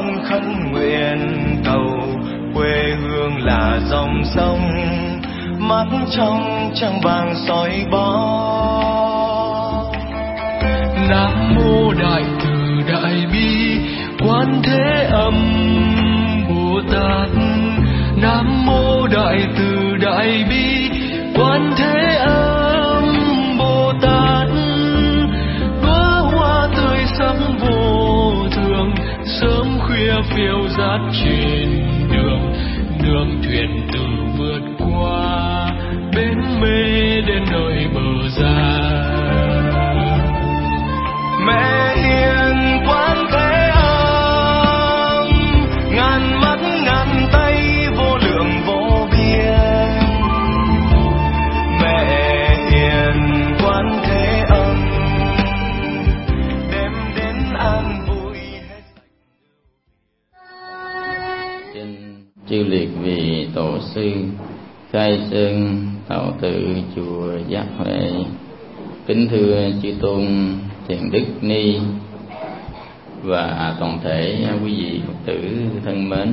con khấn nguyện cầu quê hương là dòng sông, mắt trong trăng vàng soi bó. Nam mô Đại Từ Đại Bi Quán Thế Âm Bồ Tát. Nam mô Đại Từ Đại Bi Quán Thế Âm Bồ Tát. Đóa hoa tươi sắc vô thường, sớm khuya phiêu dạt trên đường, đường thuyền từ vượt qua bến mê đến nơi bờ ra. Mẹ hiền Quán Thế Âm, ngàn mắt ngàn tay vô lượng vô biên. Mẹ hiền Quán Thế Âm, đem đến an vui hết. Xin chư liệt vị tổ sư khai sơn tạo tự chùa Giác Huệ, kính thưa chư tôn Thiện Đức Ni và toàn thể quý vị Phật tử thân mến.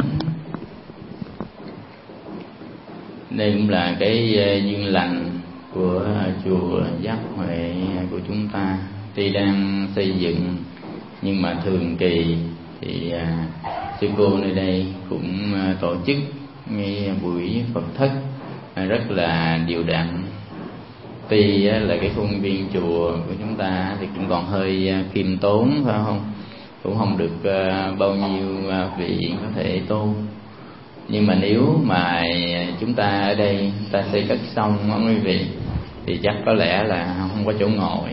Đây cũng là cái duyên lành của chùa Giác Huệ của chúng ta. Tuy đang xây dựng nhưng mà thường kỳ thì sư cô nơi đây cũng tổ chức ngay buổi Phật thất rất là đều đặn. Tuy là cái khuôn viên chùa của chúng ta thì cũng còn hơi khiêm tốn, phải không? Cũng không được bao nhiêu vị có thể tu. Nhưng mà nếu mà chúng ta ở đây chúng ta xây cất xong quý vị thì chắc có lẽ là không có chỗ ngồi.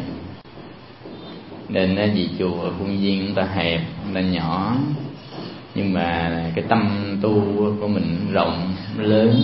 Nên vì chùa khuôn viên chúng ta hẹp, chúng ta nhỏ, nhưng mà cái tâm tu của mình rộng, lớn,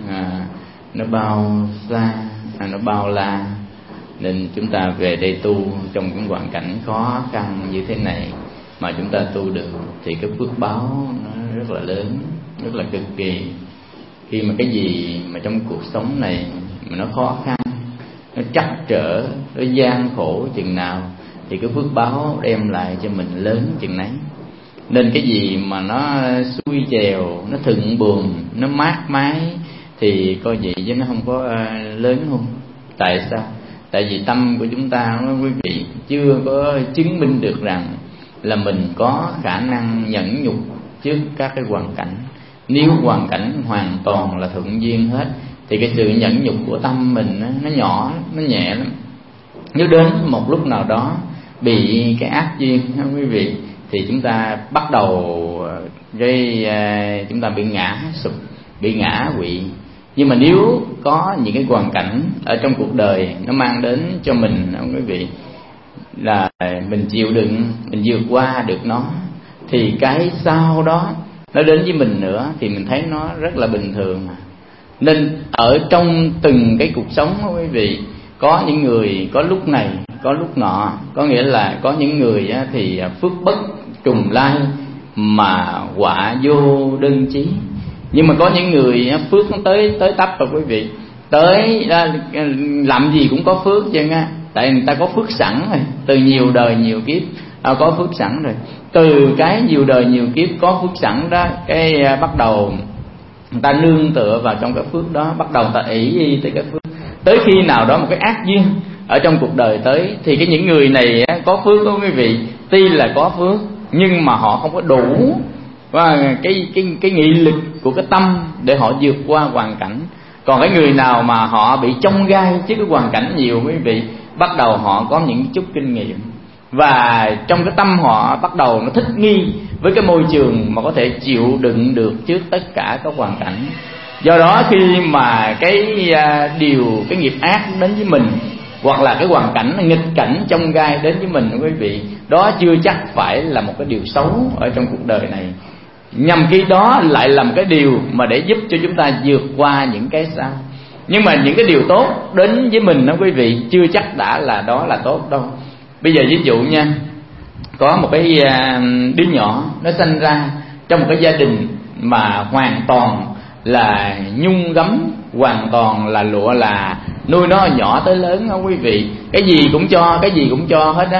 nó bao xa, nó bao la, nên chúng ta về đây tu trong những hoàn cảnh khó khăn như thế này mà chúng ta tu được thì cái phước báo nó rất là lớn, rất là cực kỳ. Khi mà cái gì mà trong cuộc sống này mà nó khó khăn, nó trắc trở, nó gian khổ chừng nào thì cái phước báo đem lại cho mình lớn chừng nấy. Nên cái gì mà nó xuôi chèo, nó thuận buồm, nó mát mái thì coi vậy chứ nó không có lớn không. Tại sao? Tại vì tâm của chúng ta quý vị chưa có chứng minh được rằng là mình có khả năng nhẫn nhục trước các cái hoàn cảnh. Nếu hoàn cảnh hoàn toàn là thuận duyên hết thì cái sự nhẫn nhục của tâm mình nó nhỏ, nó nhẹ lắm. Nếu đến một lúc nào đó bị cái ác duyên quý vị thì chúng ta bắt đầu chúng ta bị ngã sụp, bị ngã quỵ. Nhưng mà nếu có những cái hoàn cảnh ở trong cuộc đời nó mang đến cho mình quý vị là mình chịu đựng, mình vượt qua được nó, thì cái sau đó nó đến với mình nữa thì mình thấy nó rất là bình thường. Nên ở trong từng cái cuộc sống quý vị, có những người có lúc này, có lúc nọ. Có nghĩa là có những người thì phước bất trùng lai mà quả vô đơn chí. Nhưng mà có những người phước nó tới tấp rồi quý vị, tới làm gì cũng có phước chứ á. Tại người ta có phước sẵn rồi, từ nhiều đời nhiều kiếp có phước sẵn rồi. Từ cái nhiều đời nhiều kiếp có phước sẵn đó, cái bắt đầu người ta nương tựa vào trong cái phước đó, bắt đầu người ta ỷ tới cái phước. Tới khi nào đó một cái ác duyên ở trong cuộc đời tới thì những người này có phước đó quý vị, tuy là có phước nhưng mà họ không có đủ và cái nghị lực của cái tâm để họ vượt qua hoàn cảnh. Còn cái người nào mà họ bị chông gai trước cái hoàn cảnh nhiều quý vị, bắt đầu họ có những chút kinh nghiệm và trong cái tâm họ bắt đầu nó thích nghi với cái môi trường mà có thể chịu đựng được trước tất cả các hoàn cảnh. Do đó khi mà cái nghiệp ác đến với mình, hoặc là cái hoàn cảnh nghịch cảnh chông gai đến với mình quý vị, đó chưa chắc phải là một cái điều xấu ở trong cuộc đời này. Nhằm khi đó lại là một cái điều mà để giúp cho chúng ta vượt qua những cái sao. Nhưng mà những cái điều tốt đến với mình đó quý vị, chưa chắc đã là đó là tốt đâu. Bây giờ ví dụ nha, có một cái đứa nhỏ nó sinh ra trong một cái gia đình mà hoàn toàn là nhung gấm, hoàn toàn là lụa là nuôi nó nhỏ tới lớn đó quý vị. Cái gì cũng cho hết á.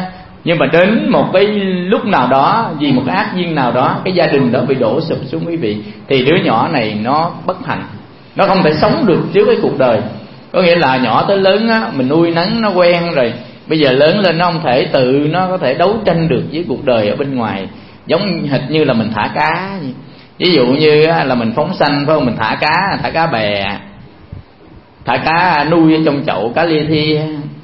Nhưng mà đến một cái lúc nào đó, vì một ác duyên nào đó, cái gia đình đó bị đổ sụp xuống quý vị, thì đứa nhỏ này nó bất hạnh, nó không thể sống được trước cái cuộc đời. Có nghĩa là nhỏ tới lớn á, mình nuôi nấng nó quen rồi, bây giờ lớn lên nó không thể tự nó có thể đấu tranh được với cuộc đời ở bên ngoài. Giống hệt như là mình thả cá vậy. Ví dụ như là mình phóng sanh phải không, mình thả cá bè, thả cá nuôi ở trong chậu cá lia thi,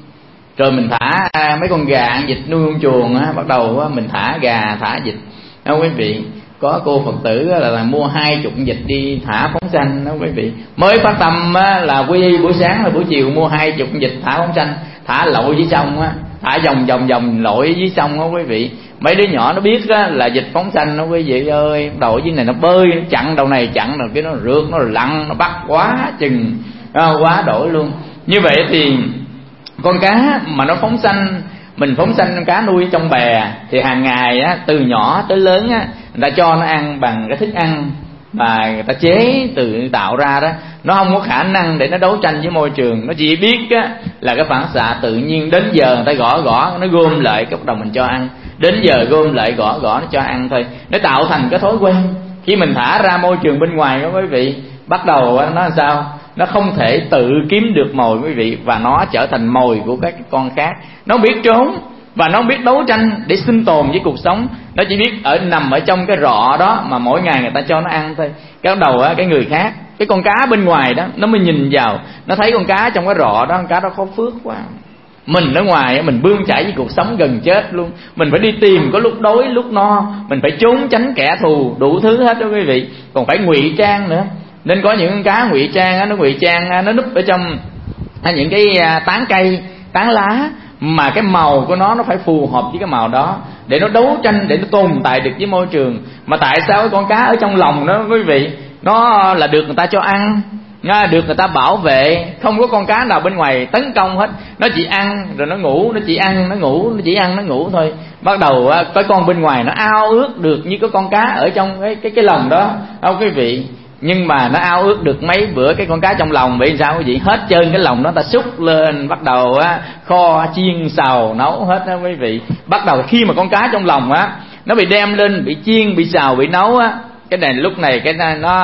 rồi mình thả mấy con gà ăn vịt nuôi con chuồng á, bắt đầu mình thả gà thả vịt đó quý vị. Có cô Phật tử là mua 20 vịt đi thả phóng sanh đó quý vị. Mới phát tâm là quy buổi sáng là buổi chiều mua 20 vịt thả phóng sanh, thả lội dưới sông á, thả vòng lội dưới sông đó quý vị. Mấy đứa nhỏ nó biết là vịt phóng sanh đó quý vị ơi, đầu dưới này nó bơi, nó chặn đầu này chặn đầu kia, nó rượt, nó lặn, nó bắt quá chừng quá đổi luôn. Như vậy thì con cá mà nó phóng sanh, mình phóng sanh con cá nuôi trong bè, thì hàng ngày á, từ nhỏ tới lớn á, người ta cho nó ăn bằng cái thức ăn mà người ta chế tự tạo ra đó. Nó không có khả năng để nó đấu tranh với môi trường, nó chỉ biết á, là cái phản xạ tự nhiên. Đến giờ người ta gõ nó gom lại, cái bắt đầu mình cho ăn. Đến giờ gom lại gõ nó cho ăn thôi. Nó tạo thành cái thói quen. Khi mình thả ra môi trường bên ngoài đó quý vị, bắt đầu nó làm sao? Nó không thể tự kiếm được mồi quý vị, và nó trở thành mồi của các con khác. Nó biết trốn và nó biết đấu tranh để sinh tồn với cuộc sống. Nó chỉ biết nằm ở trong cái rọ đó mà mỗi ngày người ta cho nó ăn thôi. Cái đầu cái người khác, cái con cá bên ngoài đó, nó mới nhìn vào, nó thấy con cá trong cái rọ đó, con cá đó có phước quá. Mình ở ngoài mình bươn chải với cuộc sống gần chết luôn. Mình phải đi tìm, có lúc đói lúc no, mình phải trốn tránh kẻ thù, đủ thứ hết đó quý vị. Còn phải ngụy trang nữa. Nên có những con cá ngụy trang, nó ngụy trang, nó núp ở trong những cái tán cây, tán lá, mà cái màu của nó phải phù hợp với cái màu đó để nó đấu tranh, để nó tồn tại được với môi trường. Mà tại sao cái con cá ở trong lòng đó quý vị, nó là được người ta cho ăn, được người ta bảo vệ, không có con cá nào bên ngoài tấn công hết. Nó chỉ ăn rồi nó ngủ, nó chỉ ăn nó ngủ, nó chỉ ăn nó ngủ thôi. Bắt đầu cái con bên ngoài nó ao ước được như cái con cá ở trong cái lồng đó không quý vị. Nhưng mà nó ao ước được mấy bữa cái con cá trong lòng bị sao quý vị, hết trơn cái lòng nó ta xúc lên, bắt đầu kho chiên xào nấu hết đó quý vị. Bắt đầu khi mà con cá trong lòng nó bị đem lên, bị chiên, bị xào, bị nấu cái này lúc này cái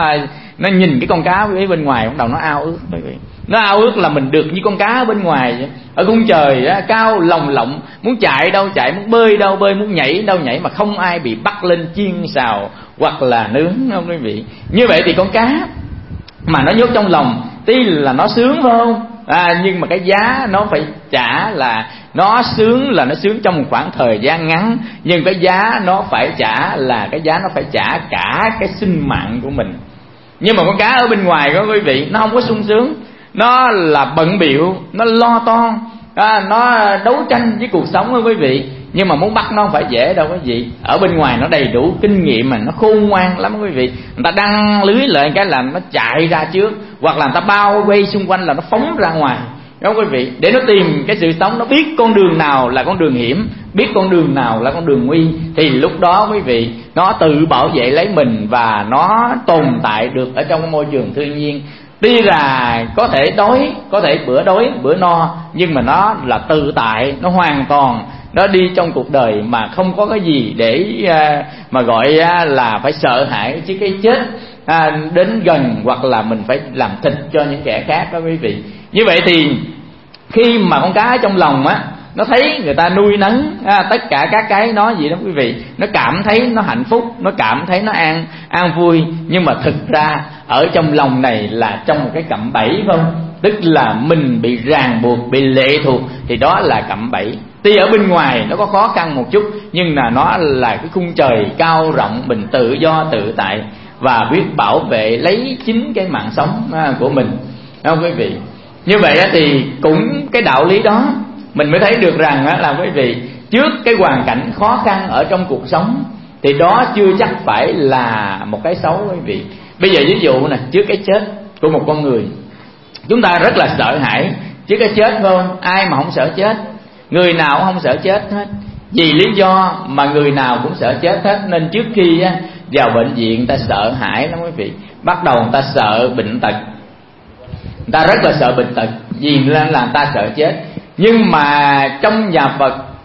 nó nhìn cái con cá bên ngoài, bắt đầu nó ao ước quý vị. Nó ao ước là mình được như con cá ở bên ngoài vậy. Ở cung trời cao lồng lộng, muốn chạy đâu chạy, muốn bơi đâu bơi, muốn nhảy đâu nhảy, mà không ai bị bắt lên chiên xào hoặc là nướng không quý vị. Như vậy thì con cá mà nó nhốt trong lòng, tuy là nó sướng phải không, nhưng mà cái giá nó phải trả là nó sướng, là nó sướng trong một khoảng thời gian ngắn, nhưng cái giá nó phải trả là cái giá nó phải trả cả cái sinh mạng của mình. Nhưng mà con cá ở bên ngoài đó quý vị, nó không có sung sướng, nó là bận bịu, nó lo toan, nó đấu tranh với cuộc sống đó quý vị. Nhưng mà muốn bắt nó không phải dễ đâu quý vị. Ở bên ngoài nó đầy đủ kinh nghiệm mà nó khôn ngoan lắm quý vị. Người ta đăng lưới lại cái là nó chạy ra trước, hoặc là người ta bao vây xung quanh là nó phóng ra ngoài đó quý vị, để nó tìm cái sự sống. Nó biết con đường nào là con đường hiểm, biết con đường nào là con đường nguy, thì lúc đó quý vị nó tự bảo vệ lấy mình, và nó tồn tại được ở trong cái môi trường thiên nhiên. Tuy là có thể đói, có thể bữa đói bữa no, nhưng mà nó là tự tại, nó hoàn toàn, nó đi trong cuộc đời mà không có cái gì để mà gọi là phải sợ hãi chứ cái chết đến gần, hoặc là mình phải làm thịt cho những kẻ khác đó quý vị. Như vậy thì khi mà con cá trong lòng nó thấy người ta nuôi nấng tất cả các cái nó gì đó quý vị, nó cảm thấy nó hạnh phúc, nó cảm thấy nó an vui. Nhưng mà thực ra ở trong lòng này là trong một cái cạm bẫy phải không? Tức là mình bị ràng buộc, bị lệ thuộc, thì đó là cạm bẫy. Tuy ở bên ngoài nó có khó khăn một chút, nhưng là nó là cái khung trời cao rộng, mình tự do tự tại và biết bảo vệ lấy chính cái mạng sống của mình, đúng không quý vị? Như vậy thì cũng cái đạo lý đó mình mới thấy được rằng là quý vị, trước cái hoàn cảnh khó khăn ở trong cuộc sống thì đó chưa chắc phải là một cái xấu quý vị. Bây giờ ví dụ nè, trước cái chết của một con người, chúng ta rất là sợ hãi trước cái chết phải không? Ai mà không sợ chết? Người nào cũng không sợ chết hết. Vì lý do mà người nào cũng sợ chết hết, nên trước khi vào bệnh viện người ta sợ hãi lắm quý vị. Bắt đầu người ta sợ bệnh tật, người ta rất là sợ bệnh tật, vì là người ta sợ chết. Nhưng mà trong nhà Phật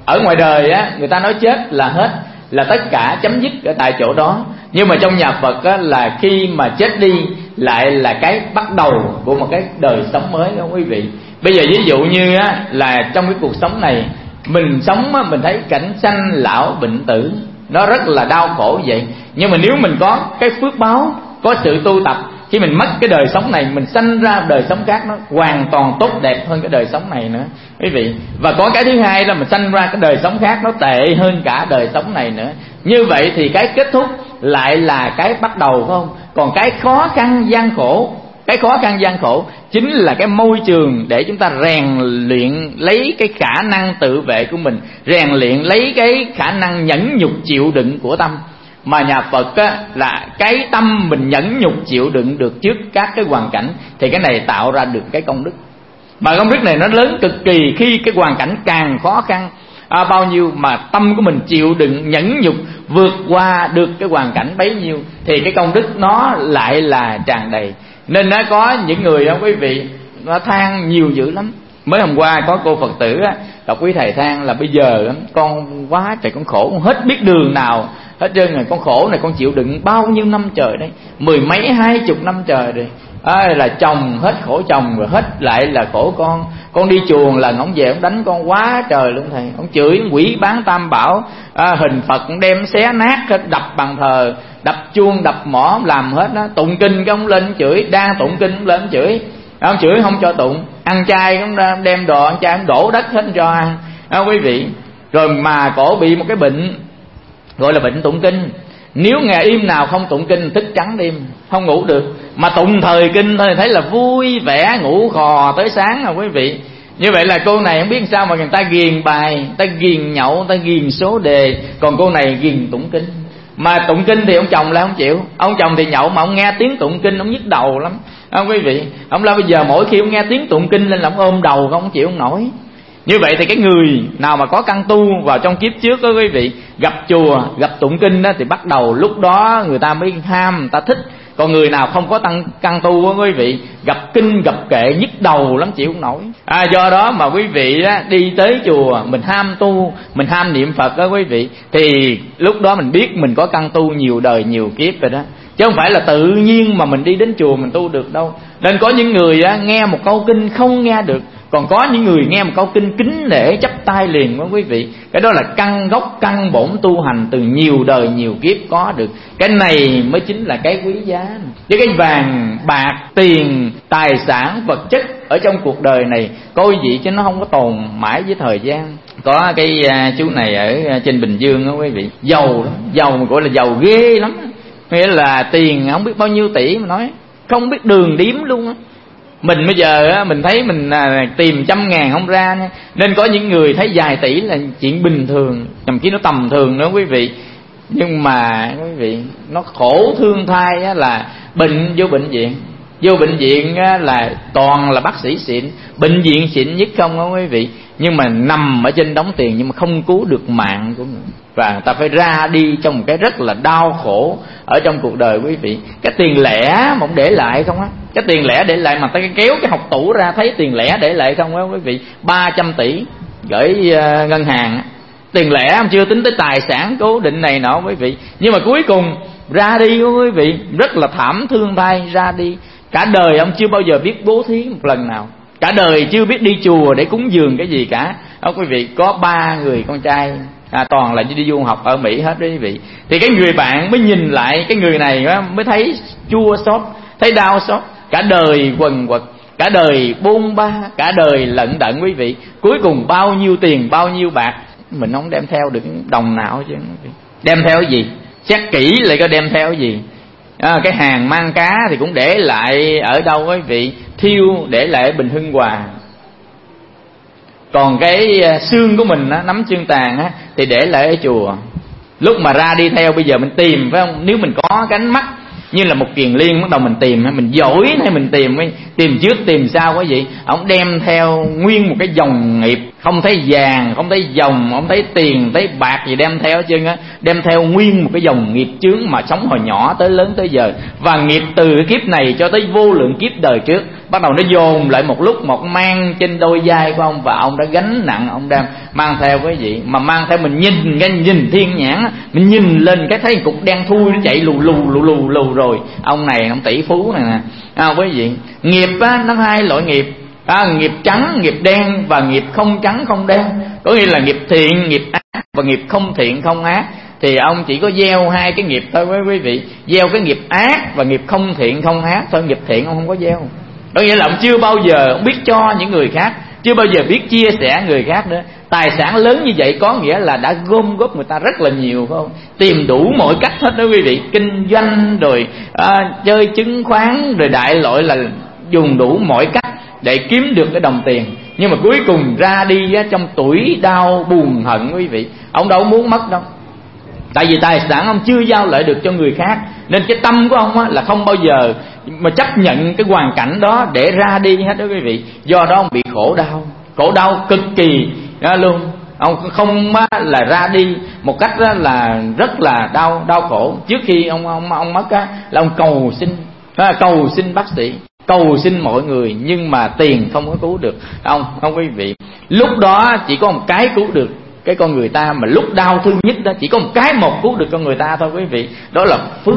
Ở ngoài đời á, người ta nói chết là hết, là tất cả chấm dứt ở tại chỗ đó. Nhưng mà trong nhà Phật á, là khi mà chết đi lại là cái bắt đầu của một cái đời sống mới đó quý vị. Bây giờ ví dụ như á, là trong cái cuộc sống này mình sống á, mình thấy cảnh sanh lão bệnh tử nó rất là đau khổ vậy. Nhưng mà nếu mình có cái phước báo, có sự tu tập, khi mình mất cái đời sống này, mình sanh ra đời sống khác nó hoàn toàn tốt đẹp hơn cái đời sống này nữa quý vị. Và có cái thứ hai là mình sanh ra cái đời sống khác nó tệ hơn cả đời sống này nữa. Như vậy thì cái kết thúc lại là cái bắt đầu, phải không? Còn cái khó khăn gian khổ, cái khó khăn gian khổ chính là cái môi trường để chúng ta rèn luyện lấy cái khả năng tự vệ của mình, rèn luyện lấy cái khả năng nhẫn nhục chịu đựng của tâm. Mà nhà Phật á, là cái tâm mình nhẫn nhục chịu đựng được trước các cái hoàn cảnh, thì cái này tạo ra được cái công đức. Mà công đức này nó lớn cực kỳ khi cái hoàn cảnh càng khó khăn bao nhiêu mà tâm của mình chịu đựng nhẫn nhục vượt qua được cái hoàn cảnh bấy nhiêu, thì cái công đức nó lại là tràn đầy. Nên nó có những người đó quý vị, nó than nhiều dữ lắm. Mới hôm qua có cô Phật tử á, đọc quý thầy than là bây giờ con quá trời con khổ, con hết biết đường nào hết trơn rồi. Con khổ này con chịu đựng bao nhiêu năm trời đấy, 10 mấy 20 năm trời rồi. Là chồng hết khổ chồng, rồi hết lại là khổ con. Con đi chùa là ông về ông đánh con quá trời luôn thầy, ông chửi ông quỷ bán tam bảo, hình Phật đem xé nát hết, đập bàn thờ, đập chuông đập mõ làm hết đó. Tụng kinh cái ông lên chửi, đang tụng kinh ông lên chửi, ông chửi không cho tụng. Ăn chay ông đem đồ ăn chay ông đổ đất hết cho ăn quý vị. Rồi mà cổ bị một cái bệnh gọi là bệnh tụng kinh. Nếu ngày im nào không tụng kinh thức trắng đêm, không ngủ được. Mà tụng thời kinh thôi thấy là vui vẻ, ngủ khò tới sáng quý vị. Như vậy là cô này không biết sao mà người ta ghiền bài, người ta ghiền nhậu, người ta ghiền số đề, còn cô này ghiền tụng kinh. Mà tụng kinh thì ông chồng lại không chịu. Ông chồng thì nhậu mà ông nghe tiếng tụng kinh ông nhức đầu lắm quý vị. Ông là bây giờ mỗi khi ông nghe tiếng tụng kinh lên là ông ôm đầu, không chịu ông nổi. Như vậy thì cái người nào mà có căn tu vào trong kiếp trước đó quý vị, gặp chùa, gặp tụng kinh đó, thì bắt đầu lúc đó người ta mới ham, người ta thích. Còn người nào không có căn tu đó quý vị, gặp kinh gặp kệ nhức đầu lắm, chịu không nổi. Do đó mà quý vị đó, đi tới chùa mình ham tu, mình ham niệm Phật đó quý vị, thì lúc đó mình biết mình có căn tu nhiều đời nhiều kiếp rồi đó, chứ không phải là tự nhiên mà mình đi đến chùa mình tu được đâu. Nên có những người đó, nghe một câu kinh không nghe được, còn có những người nghe một câu kinh kính để chắp tay liền đó quý vị. Cái đó là căn gốc căn bổn tu hành từ nhiều đời nhiều kiếp có được. Cái này mới chính là cái quý giá. Chứ cái vàng bạc tiền tài sản vật chất ở trong cuộc đời này có quý vị, chứ nó không có tồn mãi với thời gian. Có cái chú này ở trên Bình Dương đó quý vị, giàu lắm, giàu mà gọi là giàu ghê lắm. Nghĩa là tiền không biết bao nhiêu tỷ mà nói không biết đường điếm luôn á. Mình bây giờ mình thấy mình tìm 100.000 không ra nha. Nên có những người thấy vài tỷ là chuyện bình thường, thậm chí nó tầm thường nữa quý vị. Nhưng mà quý vị, nó khổ thương thai là bệnh vô bệnh viện. Vô bệnh viện là toàn là bác sĩ xịn, bệnh viện xịn nhất không đó quý vị. Nhưng mà nằm ở trên đống tiền nhưng mà không cứu được mạng của người. Và người ta phải ra đi trong một cái rất là đau khổ ở trong cuộc đời quý vị. Cái tiền lẻ mà ông để lại không á, cái tiền lẻ để lại mà ta kéo cái học tủ ra thấy tiền lẻ để lại không á quý vị, 300 tỷ gửi ngân hàng. Tiền lẻ không chưa tính tới tài sản cố định này nọ quý vị. Nhưng mà cuối cùng ra đi quý vị, rất là thảm thương thay ra đi. Cả đời ông chưa bao giờ biết bố thí một lần nào, cả đời chưa biết đi chùa để cúng dường cái gì cả. Quý vị, có 3 người con trai, toàn là đi du học ở Mỹ hết đó quý vị. Thì cái người bạn mới nhìn lại cái người này mới thấy chua xót, thấy đau xót. Cả đời quần quật, cả đời bôn ba, cả đời lận đận quý vị. Cuối cùng bao nhiêu tiền, bao nhiêu bạc mình không đem theo được đồng nào chứ. Đem theo cái gì? Xét kỹ lại có đem theo cái gì. Cái hàng mang cá thì cũng để lại ở đâu quý vị? Thiêu để lại ở Bình Hưng Hòa. Còn cái xương của mình nắm xương tàn thì để lại ở chùa. Lúc mà ra đi theo bây giờ mình tìm phải không? Nếu mình có cái ánh mắt như là một kiền liên, bắt đầu mình tìm, mình giỏi hay mình tìm trước tìm sau quý vị. Ông đem theo nguyên một cái dòng nghiệp không thấy vàng, không thấy vòng, không thấy tiền, thấy bạc gì đem theo hết trơn á. Đem theo nguyên một cái dòng nghiệp chướng mà sống hồi nhỏ tới lớn tới giờ, và nghiệp từ cái kiếp này cho tới vô lượng kiếp đời trước, bắt đầu nó dồn lại một lúc một, mang trên đôi vai của ông, và ông đã gánh nặng, ông đang mang theo cái gì mà mang theo. Mình nhìn thiên nhãn, mình nhìn lên cái thấy cục đen thui nó chạy lù rồi. Ông này ông tỷ phú này nè, quý vị. Nghiệp á, nó hai loại nghiệp, nghiệp trắng, nghiệp đen, và nghiệp không trắng không đen. Có nghĩa là nghiệp thiện, nghiệp ác, và nghiệp không thiện không ác. Thì ông chỉ có gieo hai cái nghiệp thôi quý vị. Gieo cái nghiệp ác và nghiệp không thiện không ác thôi. Nghiệp thiện ông không có gieo. Có nghĩa là ông chưa bao giờ ông biết cho những người khác, chưa bao giờ biết chia sẻ người khác nữa. Tài sản lớn như vậy có nghĩa là đã gom góp người ta rất là nhiều, phải không? Tìm đủ mọi cách hết đó quý vị. Kinh doanh rồi chơi chứng khoán rồi đại loại, là dùng đủ mọi cách để kiếm được cái đồng tiền. Nhưng mà cuối cùng ra đi trong tuổi đau buồn hận quý vị. Ông đâu muốn mất đâu. Tại vì tài sản ông chưa giao lại được cho người khác, nên cái tâm của ông là không bao giờ mà chấp nhận cái hoàn cảnh đó để ra đi hết đó quý vị. Do đó ông bị khổ đau cực kỳ luôn. Ông không là ra đi một cách là rất là đau khổ. Trước khi ông mất là ông cầu xin bác sĩ, cầu xin mọi người, nhưng mà tiền không có cứu được không quý vị. Lúc đó chỉ có một cái cứu được cái con người ta, mà lúc đau thương nhất đó chỉ có một cái cứu được con người ta thôi quý vị, đó là phước.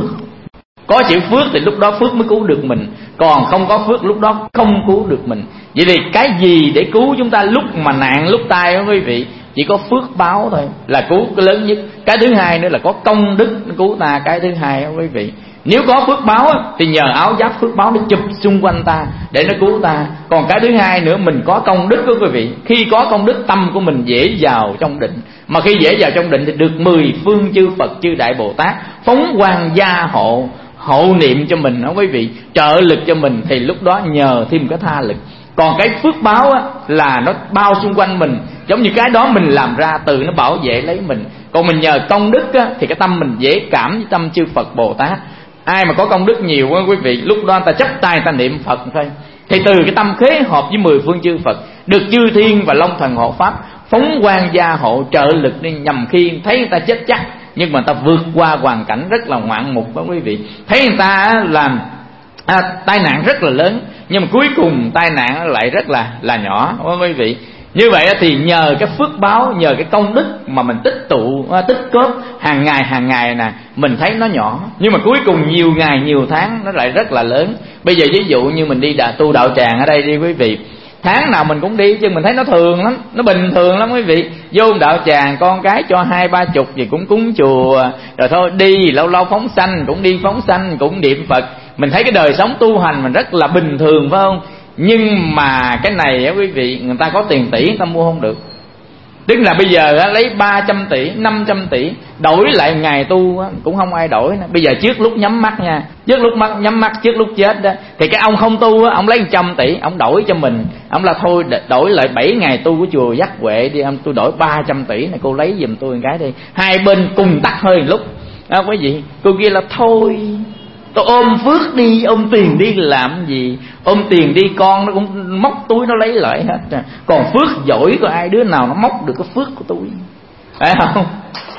Có chịu phước thì lúc đó phước mới cứu được mình, còn không có phước lúc đó không cứu được mình. Vậy thì cái gì để cứu chúng ta lúc mà nạn lúc tai đó quý vị? Chỉ có phước báo thôi là cứu cái lớn nhất. Cái thứ hai nữa là có công đức nó cứu ta, cái thứ hai đó quý vị. Nếu có phước báo thì nhờ áo giáp phước báo nó chụp xung quanh ta để nó cứu ta. Còn cái thứ hai nữa, mình có công đức đó quý vị. Khi có công đức, tâm của mình dễ vào trong định. Mà khi dễ vào trong định thì được 10 phương chư Phật chư Đại Bồ Tát phóng quang gia hộ niệm cho mình đó quý vị, trợ lực cho mình. Thì lúc đó nhờ thêm cái tha lực. Còn cái phước báo là nó bao xung quanh mình, giống như cái đó mình làm ra, từ nó bảo vệ lấy mình. Còn mình nhờ công đức thì cái tâm mình dễ cảm với tâm chư Phật Bồ Tát. Ai mà có công đức nhiều quý vị, lúc đó ta chắp tay ta niệm Phật thôi, thì từ cái tâm khế hợp với 10 phương chư Phật, được chư thiên và long thần hộ pháp phóng quang gia hộ trợ lực đi, nhằm khi thấy người ta chết chắc, nhưng mà người ta vượt qua hoàn cảnh rất là ngoạn mục đó quý vị. Thấy người ta làm tai nạn rất là lớn, nhưng mà cuối cùng tai nạn lại rất là nhỏ đó quý vị. Như vậy thì nhờ cái phước báo, nhờ cái công đức mà mình tích góp hàng ngày nè, mình thấy nó nhỏ, nhưng mà cuối cùng nhiều ngày nhiều tháng nó lại rất là lớn. Bây giờ ví dụ như mình đi tu đạo tràng ở đây đi quý vị, tháng nào mình cũng đi, chứ mình thấy nó thường lắm, nó bình thường lắm quý vị. Vô đạo tràng con cái cho 20-30 gì cũng cúng chùa, rồi thôi đi lâu lâu phóng sanh cũng đi phóng sanh, cũng niệm Phật. Mình thấy cái đời sống tu hành mình rất là bình thường, phải không? Nhưng mà cái này quý vị, người ta có tiền tỷ người ta mua không được. Tức là bây giờ lấy 300 tỷ, 500 tỷ đổi lại ngày tu cũng không ai đổi nữa. Bây giờ trước lúc nhắm mắt nha, trước lúc nhắm mắt trước lúc chết đó, thì cái ông không tu ông lấy 100 tỷ ông đổi cho mình. Ông là thôi đổi lại 7 ngày tu của chùa Giác Huệ đi, tôi đổi 300 tỷ này, cô lấy giùm tôi một cái đi. Hai bên cùng tắt hơi một lúc quý vị. Cô kia là thôi, tôi ôm phước đi, ôm tiền đi làm gì? Ôm tiền đi con nó cũng móc túi nó lấy lại hết. Còn phước giỏi có ai đứa nào nó móc được cái phước của tôi, phải không?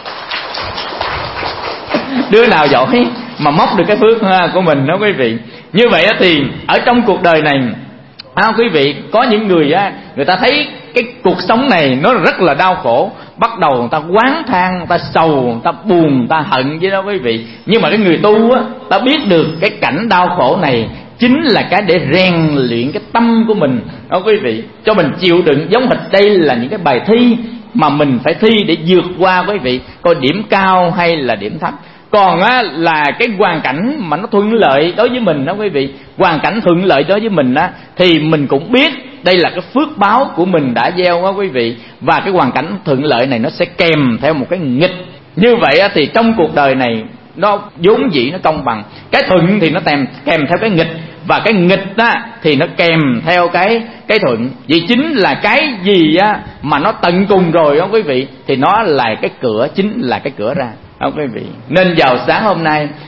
Đứa nào giỏi mà móc được cái phước của mình đó quý vị. Như vậy thì ở trong cuộc đời này quý vị, có những người người ta thấy cái cuộc sống này nó rất là đau khổ, bắt đầu người ta oán than, người ta sầu, người ta buồn, người ta hận với đó quý vị. Nhưng mà cái người tu ta biết được cái cảnh đau khổ này chính là cái để rèn luyện cái tâm của mình đó quý vị, cho mình chịu đựng. Giống hệt đây là những cái bài thi mà mình phải thi để vượt qua quý vị, coi điểm cao hay là điểm thấp. Còn là cái hoàn cảnh mà nó thuận lợi đối với mình đó quý vị, hoàn cảnh thuận lợi đối với mình thì mình cũng biết đây là cái phước báo của mình đã gieo đó quý vị. Và cái hoàn cảnh thuận lợi này nó sẽ kèm theo một cái nghịch. Như vậy thì trong cuộc đời này nó vốn dĩ nó công bằng. Cái thuận thì nó kèm theo cái nghịch, và cái nghịch thì nó kèm theo cái thuận. Vậy chính là cái gì mà nó tận cùng rồi đó quý vị, thì nó là cái cửa, chính là cái cửa ra đó quý vị. Nên vào sáng hôm nay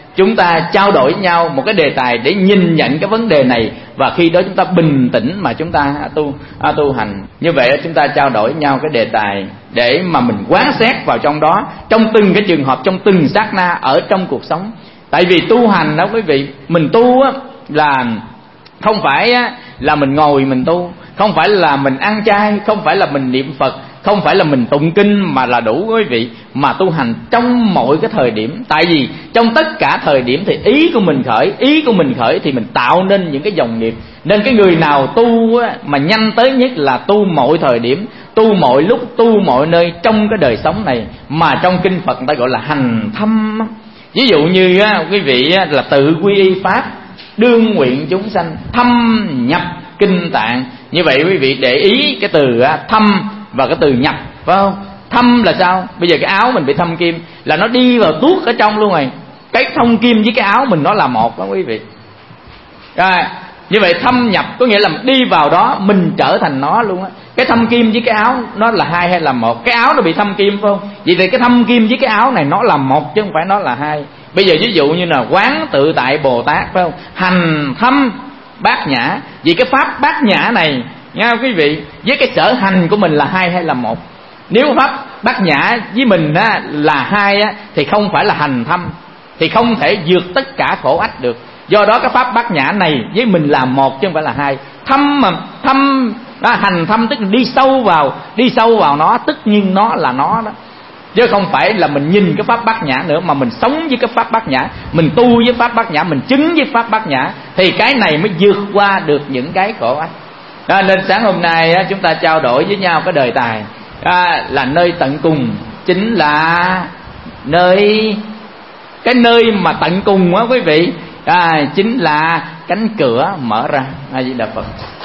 chúng ta trao đổi với nhau một cái đề tài để nhìn nhận cái vấn đề này, và khi đó chúng ta bình tĩnh mà chúng ta tu hành. Như vậy chúng ta trao đổi với nhau cái đề tài để mà mình quán xét vào trong đó, trong từng cái trường hợp, trong từng sát na ở trong cuộc sống. Tại vì tu hành đó quý vị, mình tu á là không phải là mình ngồi mình tu, không phải là mình ăn chay, không phải là mình niệm Phật, không phải là mình tụng kinh mà là đủ quý vị, mà tu hành trong mọi cái thời điểm. Tại vì trong tất cả thời điểm thì ý của mình khởi thì mình tạo nên những cái dòng nghiệp. Nên cái người nào tu á, mà nhanh tới nhất là tu mọi thời điểm, tu mọi lúc, tu mọi nơi trong cái đời sống này, mà trong kinh Phật người ta gọi là hành thâm. Ví dụ như quý vị là tự quy y pháp, đương nguyện chúng sanh, thâm nhập kinh tạng. Như vậy quý vị để ý cái từ thâm và cái từ nhập, phải không? Thâm là sao? Bây giờ cái áo mình bị thâm kim là nó đi vào tuốt ở trong luôn rồi. Cái thông kim với cái áo mình nó là một đó quý vị. Rồi, như vậy thâm nhập có nghĩa là đi vào đó mình trở thành nó luôn á. Cái thâm kim với cái áo nó là hai hay là một? Cái áo nó bị thâm kim phải không? Vậy thì cái thâm kim với cái áo này nó là một chứ không phải nó là hai. Bây giờ ví dụ như là quán tự tại Bồ Tát phải không? Hành thâm bát nhã. Vì cái pháp bát nhã này nha quý vị, với cái sở hành của mình là hai hay là một? Nếu pháp bát nhã với mình là hai thì không phải là hành thâm, thì không thể vượt tất cả khổ ách được. Do đó cái pháp bát nhã này với mình là một chứ không phải là hai. Thâm mà thâm đó, hành thâm tức là đi sâu vào nó, tất nhiên nó là nó đó, chứ không phải là mình nhìn cái pháp bát nhã nữa, mà mình sống với cái pháp bát nhã, mình tu với pháp bát nhã, mình chứng với pháp bát nhã, thì cái này mới vượt qua được những cái khổ ách. Đó, nên sáng hôm nay chúng ta trao đổi với nhau cái đề tài là nơi tận cùng chính là cái nơi mà tận cùng á quý vị, chính là cánh cửa mở ra. A Di Đà Phật.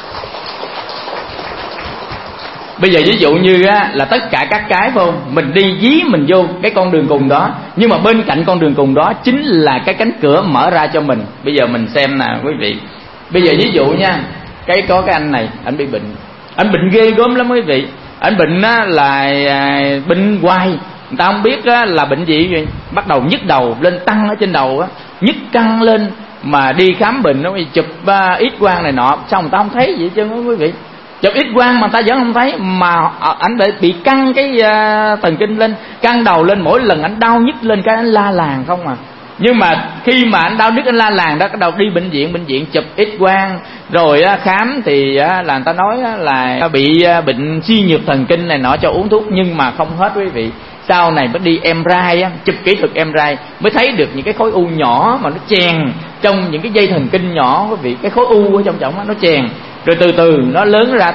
Bây giờ ví dụ như là tất cả các cái phải không, mình đi dí mình vô cái con đường cùng đó, nhưng mà bên cạnh con đường cùng đó chính là cái cánh cửa mở ra cho mình. Bây giờ mình xem nè quý vị. Bây giờ ví dụ nha, có cái anh này, anh bị bệnh, anh bệnh ghê gớm lắm quý vị. Anh bệnh là bệnh hoài, người ta không biết là bệnh gì vậy. Bắt đầu nhức đầu lên, tăng ở trên đầu á, nhức căng lên, mà đi khám bệnh nó chụp X quang này nọ, sao người ta không thấy vậy chứ quý vị. Chụp X quang mà ta vẫn không thấy, mà anh bị căng cái thần kinh lên, căng đầu lên, mỗi lần anh đau nhức lên cái anh la làng không à. Nhưng mà khi mà anh đau nhức anh la làng đó, cái đầu đi bệnh viện chụp X quang rồi khám thì là người ta nói là bị bệnh suy nhược thần kinh này nọ, cho uống thuốc nhưng mà không hết quý vị. Sau này mới đi MRI chụp kỹ thuật MRI mới thấy được những cái khối u nhỏ mà nó chèn trong những cái dây thần kinh nhỏ quý vị. Cái khối u ở trong đó nó chèn, rồi từ từ nó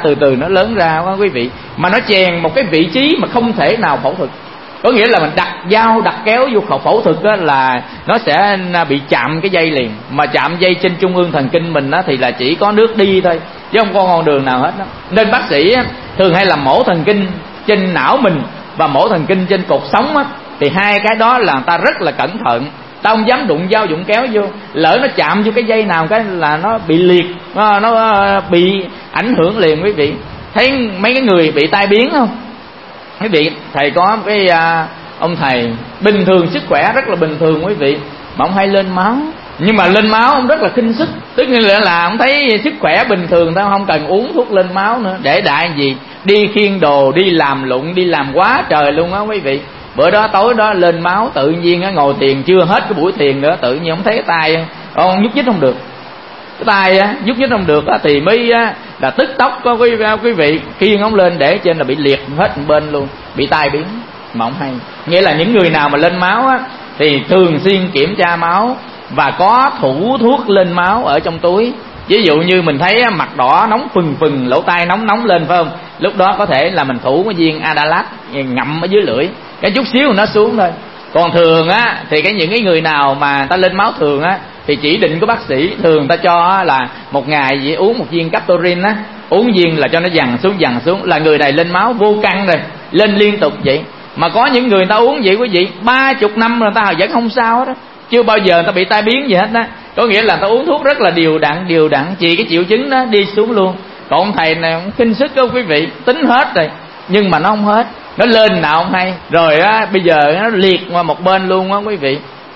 lớn ra quá quý vị. Mà nó chèn một cái vị trí mà không thể nào phẫu thuật. Có nghĩa là mình đặt dao đặt kéo vô phẫu thuật đó là nó sẽ bị chạm cái dây liền. Mà chạm dây trên trung ương thần kinh mình đó thì là chỉ có nước đi thôi, chứ không có con đường nào hết đó. Nên bác sĩ thường hay làm mổ thần kinh trên não mình và mổ thần kinh trên cột sống á, thì hai cái đó là người ta rất là cẩn thận. Ta không dám đụng dao dụng kéo vô, lỡ nó chạm vô cái dây nào cái là nó bị liệt, nó bị ảnh hưởng liền quý vị. Thấy mấy cái người bị tai biến không quý vị? Thầy có cái ông thầy bình thường, sức khỏe rất là bình thường quý vị, mà ông hay lên máu. Nhưng mà lên máu ông rất là khinh sức, tức là ông thấy sức khỏe bình thường, tao không cần uống thuốc lên máu nữa. Để đại gì đi khiêng đồ, đi làm lụng, đi làm quá trời luôn á quý vị. Bữa đó tối đó lên máu, tự nhiên ngồi thiền chưa hết cái buổi thiền nữa, tự nhiên ông thấy cái tay ông nhúc nhích không được, cái tay nhúc nhích không được thì mới là tức tốc có quý vị khiêng ông lên để trên là bị liệt hết một bên luôn, bị tai biến mà không hay. Nghĩa là những người nào mà lên máu thì thường xuyên kiểm tra máu và có thủ thuốc lên máu ở trong túi. Ví dụ như mình thấy mặt đỏ nóng phừng, lỗ tai nóng lên phải không, lúc đó có thể là mình thủ cái viên Adalat ngậm ở dưới lưỡi, cái chút xíu nó xuống thôi. Còn thường thì những cái người nào mà ta lên máu thường thì chỉ định của bác sĩ thường ta cho là một ngày chỉ uống một viên Captorin uống viên là cho nó dằn xuống, là người này lên máu vô căn rồi, lên liên tục vậy. Mà có những người ta uống vậy quý vị 30 năm rồi ta vẫn không sao hết đó, chưa bao giờ ta bị tai biến gì hết đó. Có nghĩa là ta uống thuốc rất là đều đặn chỉ cái triệu chứng đó đi xuống luôn. Còn ông thầy này ông khinh sức đó quý vị, tính hết rồi nhưng mà nó không hết, nó lên nào không hay. Rồi bây giờ nó liệt qua một bên luôn á quý vị.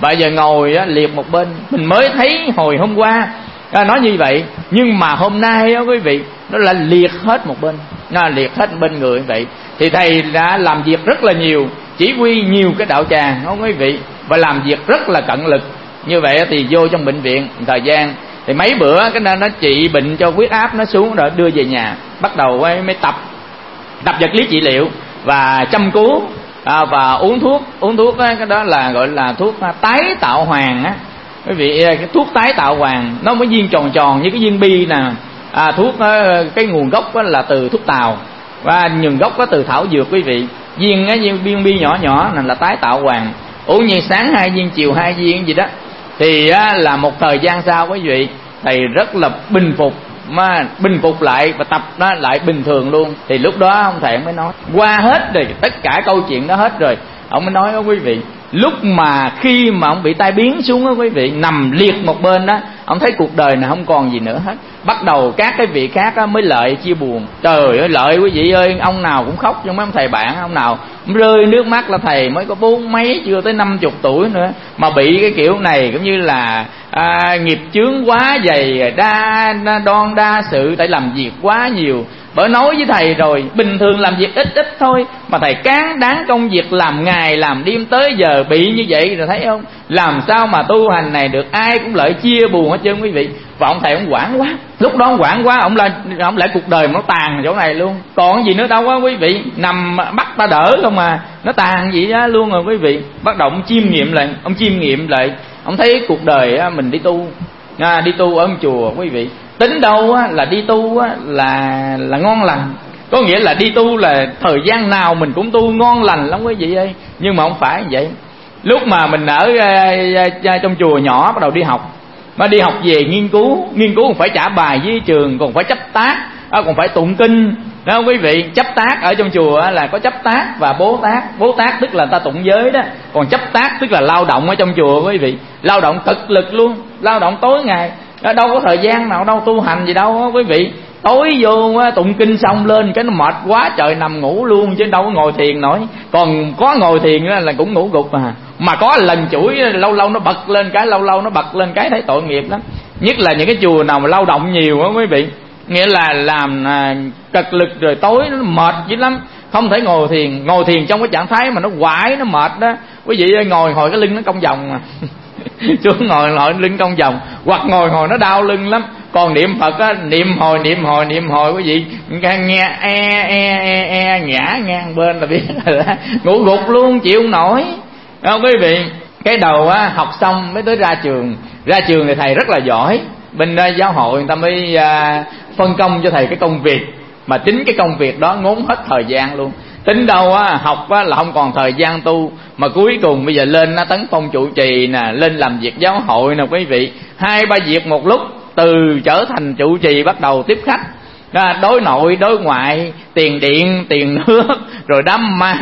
và giờ ngồi liệt một bên. Mình mới thấy hồi hôm qua nói như vậy, nhưng mà hôm nay quý vị nó là liệt hết một bên, nó liệt hết bên người như vậy. Thì thầy đã làm việc rất là nhiều, chỉ huy nhiều cái đạo tràng không quý vị, và làm việc rất là cận lực. Như vậy thì vô trong bệnh viện thời gian thì mấy bữa cái nó trị bệnh cho huyết áp nó xuống rồi đưa về nhà, bắt đầu mới tập vật lý trị liệu và chăm cứu và uống thuốc cái đó là gọi là thuốc tái tạo hoàng á quý vị. Cái thuốc tái tạo hoàng nó mới viên tròn tròn như cái viên bi nè. Thuốc cái nguồn gốc là từ thuốc tàu và nguồn gốc có từ thảo dược quý vị. Viên bi nhỏ nhỏ này là tái tạo hoàng, uống như sáng 2 viên chiều 2 viên gì đó. Thì là một thời gian sau quý vị, thầy rất là bình phục lại và tập nó lại bình thường luôn. Thì lúc đó ông thầy mới nói qua hết rồi, tất cả câu chuyện đó hết rồi, ông mới nói đó quý vị, lúc mà khi mà ông bị tai biến xuống đó quý vị, nằm liệt một bên đó, ông thấy cuộc đời này không còn gì nữa hết. Bắt đầu các cái vị khác mới lợi chia buồn. Trời ơi lợi quý vị ơi, ông nào cũng khóc trong mấy ông thầy bạn, ông nào cũng rơi nước mắt, là thầy mới có 40 mấy chưa tới 50 tuổi nữa mà bị cái kiểu này, cũng như là nghiệp chướng quá dày, đa sự, tại làm việc quá nhiều. Bởi nói với thầy rồi, bình thường làm việc ít thôi mà thầy cán đáng công việc, làm ngày làm đêm tới giờ bị như vậy rồi, thấy không? Làm sao mà tu hành này được, ai cũng lợi chia buồn hết trơn quý vị. Và ông thầy ông quản quá, lúc đó ông quản quá, ông lại cuộc đời mà nó tàn chỗ này luôn, còn gì nữa đâu á quý vị. Nằm bắt ta đỡ không mà nó tàn vậy đó luôn rồi quý vị. Bắt đầu ông chiêm nghiệm lại, ông thấy cuộc đời mình đi tu ở chùa quý vị, tính đâu là đi tu là ngon lành. Có nghĩa là đi tu là thời gian nào mình cũng tu ngon lành lắm quý vị ơi. Nhưng mà không phải như vậy. Lúc mà mình ở trong chùa nhỏ bắt đầu đi học, mà đi học về nghiên cứu còn phải trả bài với trường, còn phải chấp tác, còn phải tụng kinh đó quý vị. Chấp tác ở trong chùa là có chấp tác và bố tác tức là ta tụng giới đó, còn chấp tác tức là lao động ở trong chùa quý vị. Lao động cực lực luôn, lao động tối ngày, đâu có thời gian nào đâu tu hành gì đâu quý vị. Tối vô tụng kinh xong lên cái nó mệt quá trời, nằm ngủ luôn chứ đâu có ngồi thiền nổi. Còn có ngồi thiền là cũng ngủ gục mà có lần chuỗi lâu lâu nó bật lên cái thấy tội nghiệp lắm. Nhất là những cái chùa nào mà lao động nhiều á quý vị, nghĩa là làm cực lực rồi tối nó mệt dữ lắm, không thể ngồi thiền trong cái trạng thái mà nó quải, nó mệt đó quý vị ơi. Ngồi hồi cái lưng nó cong vòng mà xuống ngồi lưng cong vòng, hoặc ngồi nó đau lưng lắm. Còn niệm Phật á, niệm hồi quý vị nghe ngã ngang bên là biết rồi đó, ngủ gục luôn chịu không nổi không quý vị. Cái đầu học xong mới tới ra trường thì thầy rất là giỏi, bên giáo hội người ta mới phân công cho thầy cái công việc, mà chính cái công việc đó ngốn hết thời gian luôn. Tính đâu học là không còn thời gian tu, mà cuối cùng bây giờ lên tấn phong trụ trì nè, lên làm việc giáo hội nè quý vị, 2-3 việc một lúc. Từ trở thành trụ trì bắt đầu tiếp khách, đối nội đối ngoại, tiền điện tiền nước, rồi đám ma,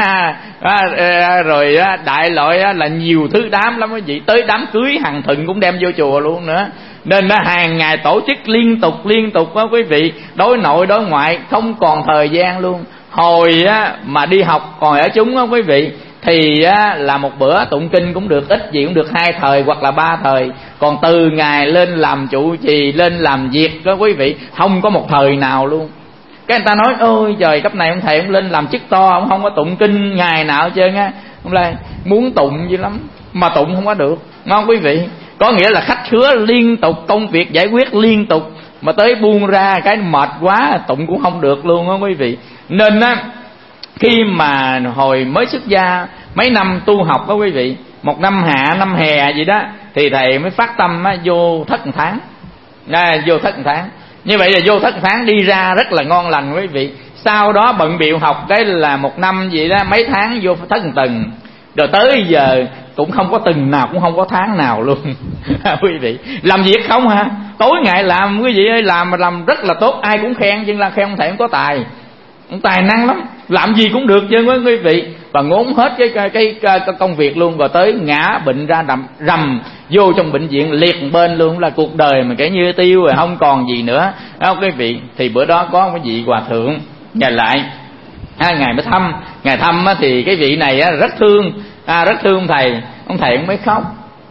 rồi đại loại là nhiều thứ đám lắm quý vị. Tới đám cưới hàng thịnh cũng đem vô chùa luôn nữa. Nên hàng ngày tổ chức liên tục đó quý vị, đối nội đối ngoại, không còn thời gian luôn. Hồi mà đi học còn ở chúng đó quý vị, thì là một bữa tụng kinh cũng được, ít gì cũng được 2 thời hoặc là 3 thời. Còn từ ngày lên làm trụ trì, lên làm việc đó quý vị, không có một thời nào luôn. Cái người ta nói ôi trời, cấp này ông thầy ông lên làm chức to, ông không có tụng kinh ngày nào hết trơn á. Ông lại muốn tụng dữ lắm mà tụng không có được, ngon quý vị. Có nghĩa là khách khứa liên tục, công việc giải quyết liên tục, mà tới buông ra cái mệt quá tụng cũng không được luôn á quý vị. Nên khi mà hồi mới xuất gia mấy năm tu học đó quý vị, một năm hạ năm hè gì đó, thì thầy mới phát tâm vô thất một tháng. Vô thất một tháng. Như vậy là vô thất một tháng đi ra rất là ngon lành quý vị. Sau đó bận bịu học cái là một năm gì đó, mấy tháng vô thất một tuần. Rồi tới giờ cũng không có tuần nào, cũng không có tháng nào luôn quý vị. Làm việc không tối ngày làm quý vị ơi, làm rất là tốt, ai cũng khen, nhưng là khen ông thầy ông có tài, ông tài năng lắm, làm gì cũng được chứ quý vị. Và ngốn hết cái công việc luôn, rồi tới ngã bệnh ra rầm vô trong bệnh viện liệt bên luôn, là cuộc đời mà kể như tiêu rồi, không còn gì nữa đó quý vị. Thì bữa đó có cái vị hòa thượng ngài lại, ngài mới thăm. Ngài thăm thì cái vị này rất thương ông thầy. Ông thầy cũng mới khóc,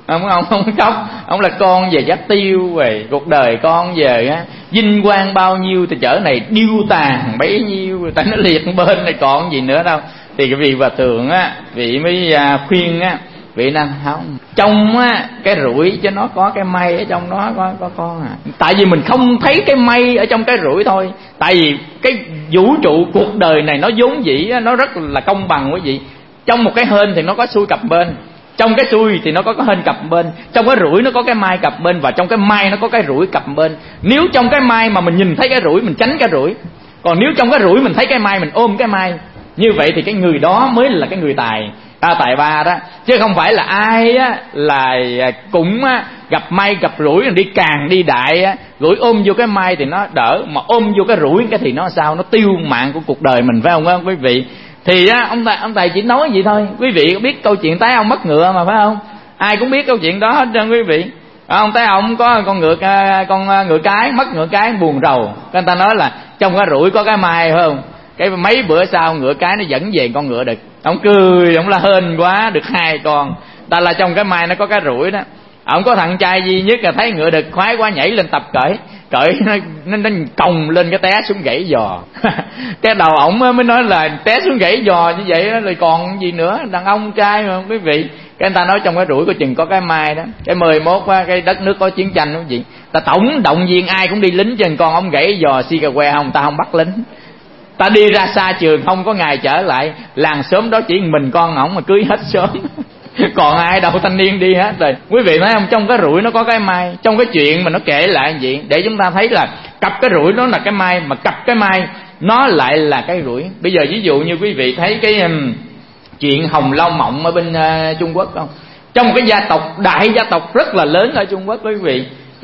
ông không khóc. Ông là con về dắt tiêu về, cuộc đời con về á vinh quang bao nhiêu thì chở này điêu tàn bấy nhiêu, tại nó liệt bên này còn gì nữa đâu. Thì cái vị Hòa Thượng á, vị mới khuyên á, vị năng không trong á cái rủi cho nó có cái may ở trong đó có con à. Tại vì mình không thấy cái may ở trong cái rủi thôi. Tại vì cái vũ trụ cuộc đời này nó vốn dĩ á, nó rất là công bằng quý vị. Trong một cái hên thì nó có xuôi cặp bên, trong cái xuôi thì nó có cái hên cặp bên, trong cái rủi nó có cái mai cặp bên, và trong cái mai nó có cái rủi cặp bên. Nếu trong cái mai mà mình nhìn thấy cái rủi mình tránh cái rủi, còn nếu trong cái rủi mình thấy cái mai mình ôm cái mai, như vậy thì cái người đó mới là cái người tài tài ba đó. Chứ không phải là ai á là cũng á, gặp may gặp rủi đi càng đi đại á, rủi ôm vô cái may thì nó đỡ, mà ôm vô cái rủi cái thì nó sao, nó tiêu mạng của cuộc đời mình, phải không quý vị? Thì á ông thầy chỉ nói vậy thôi. Quý vị có biết câu chuyện Tái Ông mất ngựa mà, phải không? Ai cũng biết câu chuyện đó hết trơn quý vị. Ông Tái Ông có con ngựa cái, mất ngựa cái buồn rầu. Người ta nói là trong cái rủi có cái mai, phải không? Cái mấy bữa sau ngựa cái nó dẫn về con ngựa đực. Ông cười, ông la hên quá, được 2 con. Ta là trong cái mai nó có cái rủi đó. Ông có thằng trai duy nhất là thấy ngựa đực khoái quá nhảy lên tập cởi nó còng lên cái té xuống gãy giò. Cái đầu ổng mới nói là té xuống gãy giò như vậy rồi còn gì nữa, đàn ông trai mà quý vị. Cái người ta nói trong cái rủi có chừng có cái mai đó. Cái 11 á, cái đất nước có chiến tranh quý vị, ta tổng động viên ai cũng đi lính, chừng con ông gãy giò si cà que không, ta không bắt lính. Ta đi ra xa trường không có ngày trở lại, làng xóm đó chỉ mình con ổng mà cưới hết sớm. Còn ai đâu, thanh niên đi hết rồi. Quý vị thấy không, trong cái rủi nó có cái mai. Trong cái chuyện mà nó kể lại vậy để chúng ta thấy là cặp cái rủi nó là cái mai, mà cặp cái mai nó lại là cái rủi. Bây giờ ví dụ như quý vị thấy cái chuyện Hồng Lâu Mộng ở bên Trung Quốc không? Trong một cái gia tộc, đại gia tộc rất là lớn ở Trung Quốc quý vị,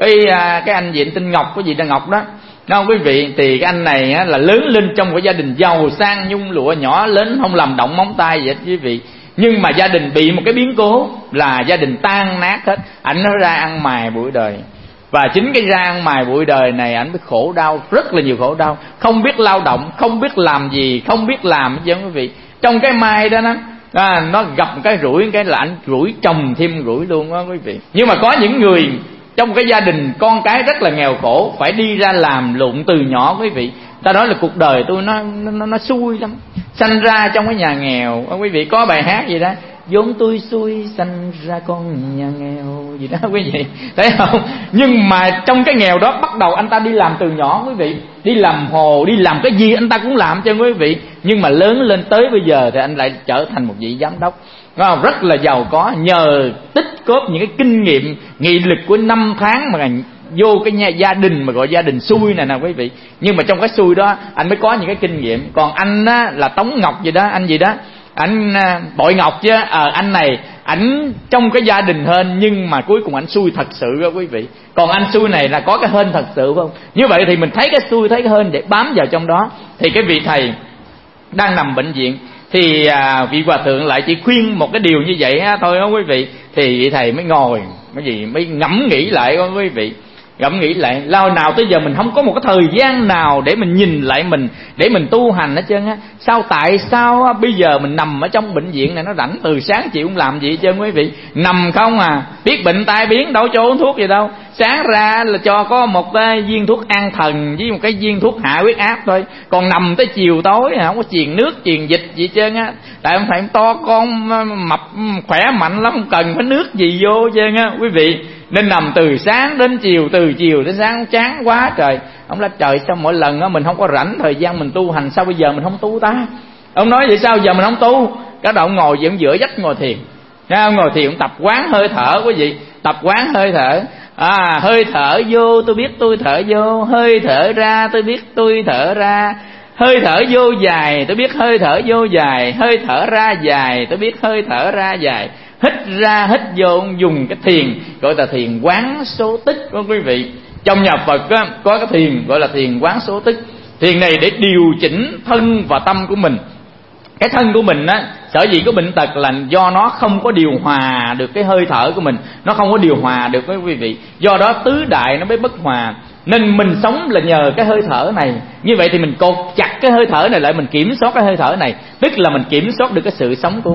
cái anh gì tên Ngọc, cái gì tên Ngọc đó, đúng không quý vị? Thì cái anh này á, là lớn lên trong một gia đình giàu sang nhung lụa, nhỏ lớn không làm động móng tay vậy quý vị. Nhưng mà gia đình bị một cái biến cố là gia đình tan nát hết. Ảnh nó ra ăn mài bụi đời, và chính cái ra ăn mài bụi đời này ảnh mới khổ đau, rất là nhiều khổ đau. Không biết lao động, không biết làm gì, không biết làm gì quý vị. Trong cái mai đó nó gặp một cái rủi, cái là ảnh rủi chồng thêm rủi luôn đó quý vị. Nhưng mà có những người trong cái gia đình con cái rất là nghèo khổ, phải đi ra làm lụng từ nhỏ quý vị. Ta nói là cuộc đời tôi nó xui lắm, sanh ra trong cái nhà nghèo. Quý vị có bài hát gì đó, vốn tôi xui sanh ra con nhà nghèo gì đó quý vị, thấy không? Nhưng mà trong cái nghèo đó bắt đầu anh ta đi làm từ nhỏ quý vị, đi làm hồ, đi làm cái gì anh ta cũng làm cho quý vị. Nhưng mà lớn lên tới bây giờ thì anh lại trở thành một vị giám đốc, rất là giàu có, nhờ tích cóp những cái kinh nghiệm nghị lực của 5 tháng mà vô cái gia đình mà gọi gia đình xui này nè quý vị. Nhưng mà trong cái xui đó anh mới có những cái kinh nghiệm. Còn anh á, là Tống Ngọc gì đó, anh gì đó, anh Bội Ngọc chứ, anh này ảnh trong cái gia đình hên, nhưng mà cuối cùng ảnh xui thật sự đó quý vị. Còn anh xui này là có cái hên thật sự, phải không? Như vậy thì mình thấy cái xui, thấy cái hên để bám vào trong đó. Thì cái vị thầy đang nằm bệnh viện, thì vị Hòa Thượng lại chỉ khuyên một cái điều như vậy thôi đó quý vị. Thì vị thầy mới ngồi mới ngẫm nghĩ lại đó quý vị. Ngẫm nghĩ lại, lao nào tới giờ mình không có một cái thời gian nào để mình nhìn lại mình, để mình tu hành hết trơn á. Tại sao bây giờ mình nằm ở trong bệnh viện này, nó rảnh từ sáng chiều không làm gì hết trơn quý vị, nằm không à, biết bệnh tai biến đâu cho uống thuốc gì đâu. Sáng ra là cho có một cái viên thuốc an thần với một cái viên thuốc hạ huyết áp thôi. Còn nằm tới chiều tối không có truyền nước truyền dịch gì hết trơn á. Tại ông thầy to con mập khỏe mạnh lắm, không cần phải nước gì vô hết trơn á quý vị. Nên nằm từ sáng đến chiều, từ chiều đến sáng, chán quá trời. Ông nói trời, sao mỗi lần đó mình không có rảnh thời gian mình tu hành, sao bây giờ mình không tu ta? Ông nói vậy sao giờ mình không tu? Cái đầu ngồi vẫn giữa giấc ngồi thiền. Ông ngồi thiền tập quán hơi thở quý vị, tập quán hơi thở. Hơi thở vô tôi biết tôi thở vô, hơi thở ra tôi biết tôi thở ra, hơi thở vô dài tôi biết hơi thở vô dài, hơi thở ra dài tôi biết hơi thở ra dài. Hít ra hít vô, dùng cái thiền gọi là thiền quán số tích đó quý vị. Trong nhà Phật á, có cái thiền gọi là thiền quán số tích. Thiền này để điều chỉnh thân và tâm của mình. Cái thân của mình á, sở dĩ có bệnh tật là do nó không có điều hòa được cái hơi thở của mình, nó không có điều hòa được với quý vị. Do đó tứ đại nó mới bất hòa. Nên mình sống là nhờ cái hơi thở này. Như vậy thì mình cột chặt cái hơi thở này lại, mình kiểm soát cái hơi thở này, tức là mình kiểm soát được cái sự sống của mình.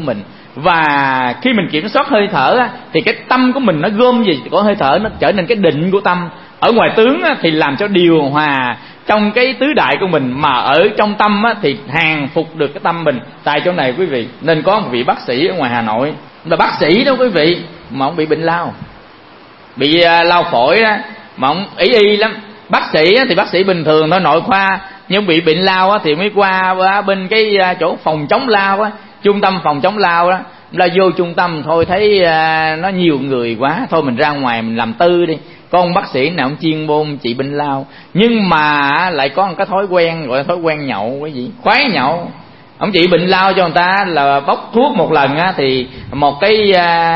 Và khi mình kiểm soát hơi thở á, thì cái tâm của mình nó gom gì có hơi thở, nó trở nên cái định của tâm. Ở ngoài tướng á, thì làm cho điều hòa trong cái tứ đại của mình, mà ở trong tâm á, thì hàng phục được cái tâm mình. Tại chỗ này quý vị, nên có một vị bác sĩ ở ngoài Hà Nội, là bác sĩ đó quý vị, mà ông bị bệnh lao, bị lao phổi đó, mà ông y lắm. Bác sĩ á, thì bác sĩ bình thường thôi, nội khoa, nhưng bị bệnh lao á, thì mới qua bên cái chỗ phòng chống lao á, trung tâm phòng chống lao đó. Là vô trung tâm thôi thấy nó nhiều người quá, thôi mình ra ngoài mình làm tư đi. Có ông bác sĩ nào ông chuyên môn trị bệnh lao, nhưng mà lại có một cái thói quen gọi là thói quen nhậu, cái gì khoái nhậu. Ông trị bệnh lao cho người ta là bốc thuốc một lần á, thì một cái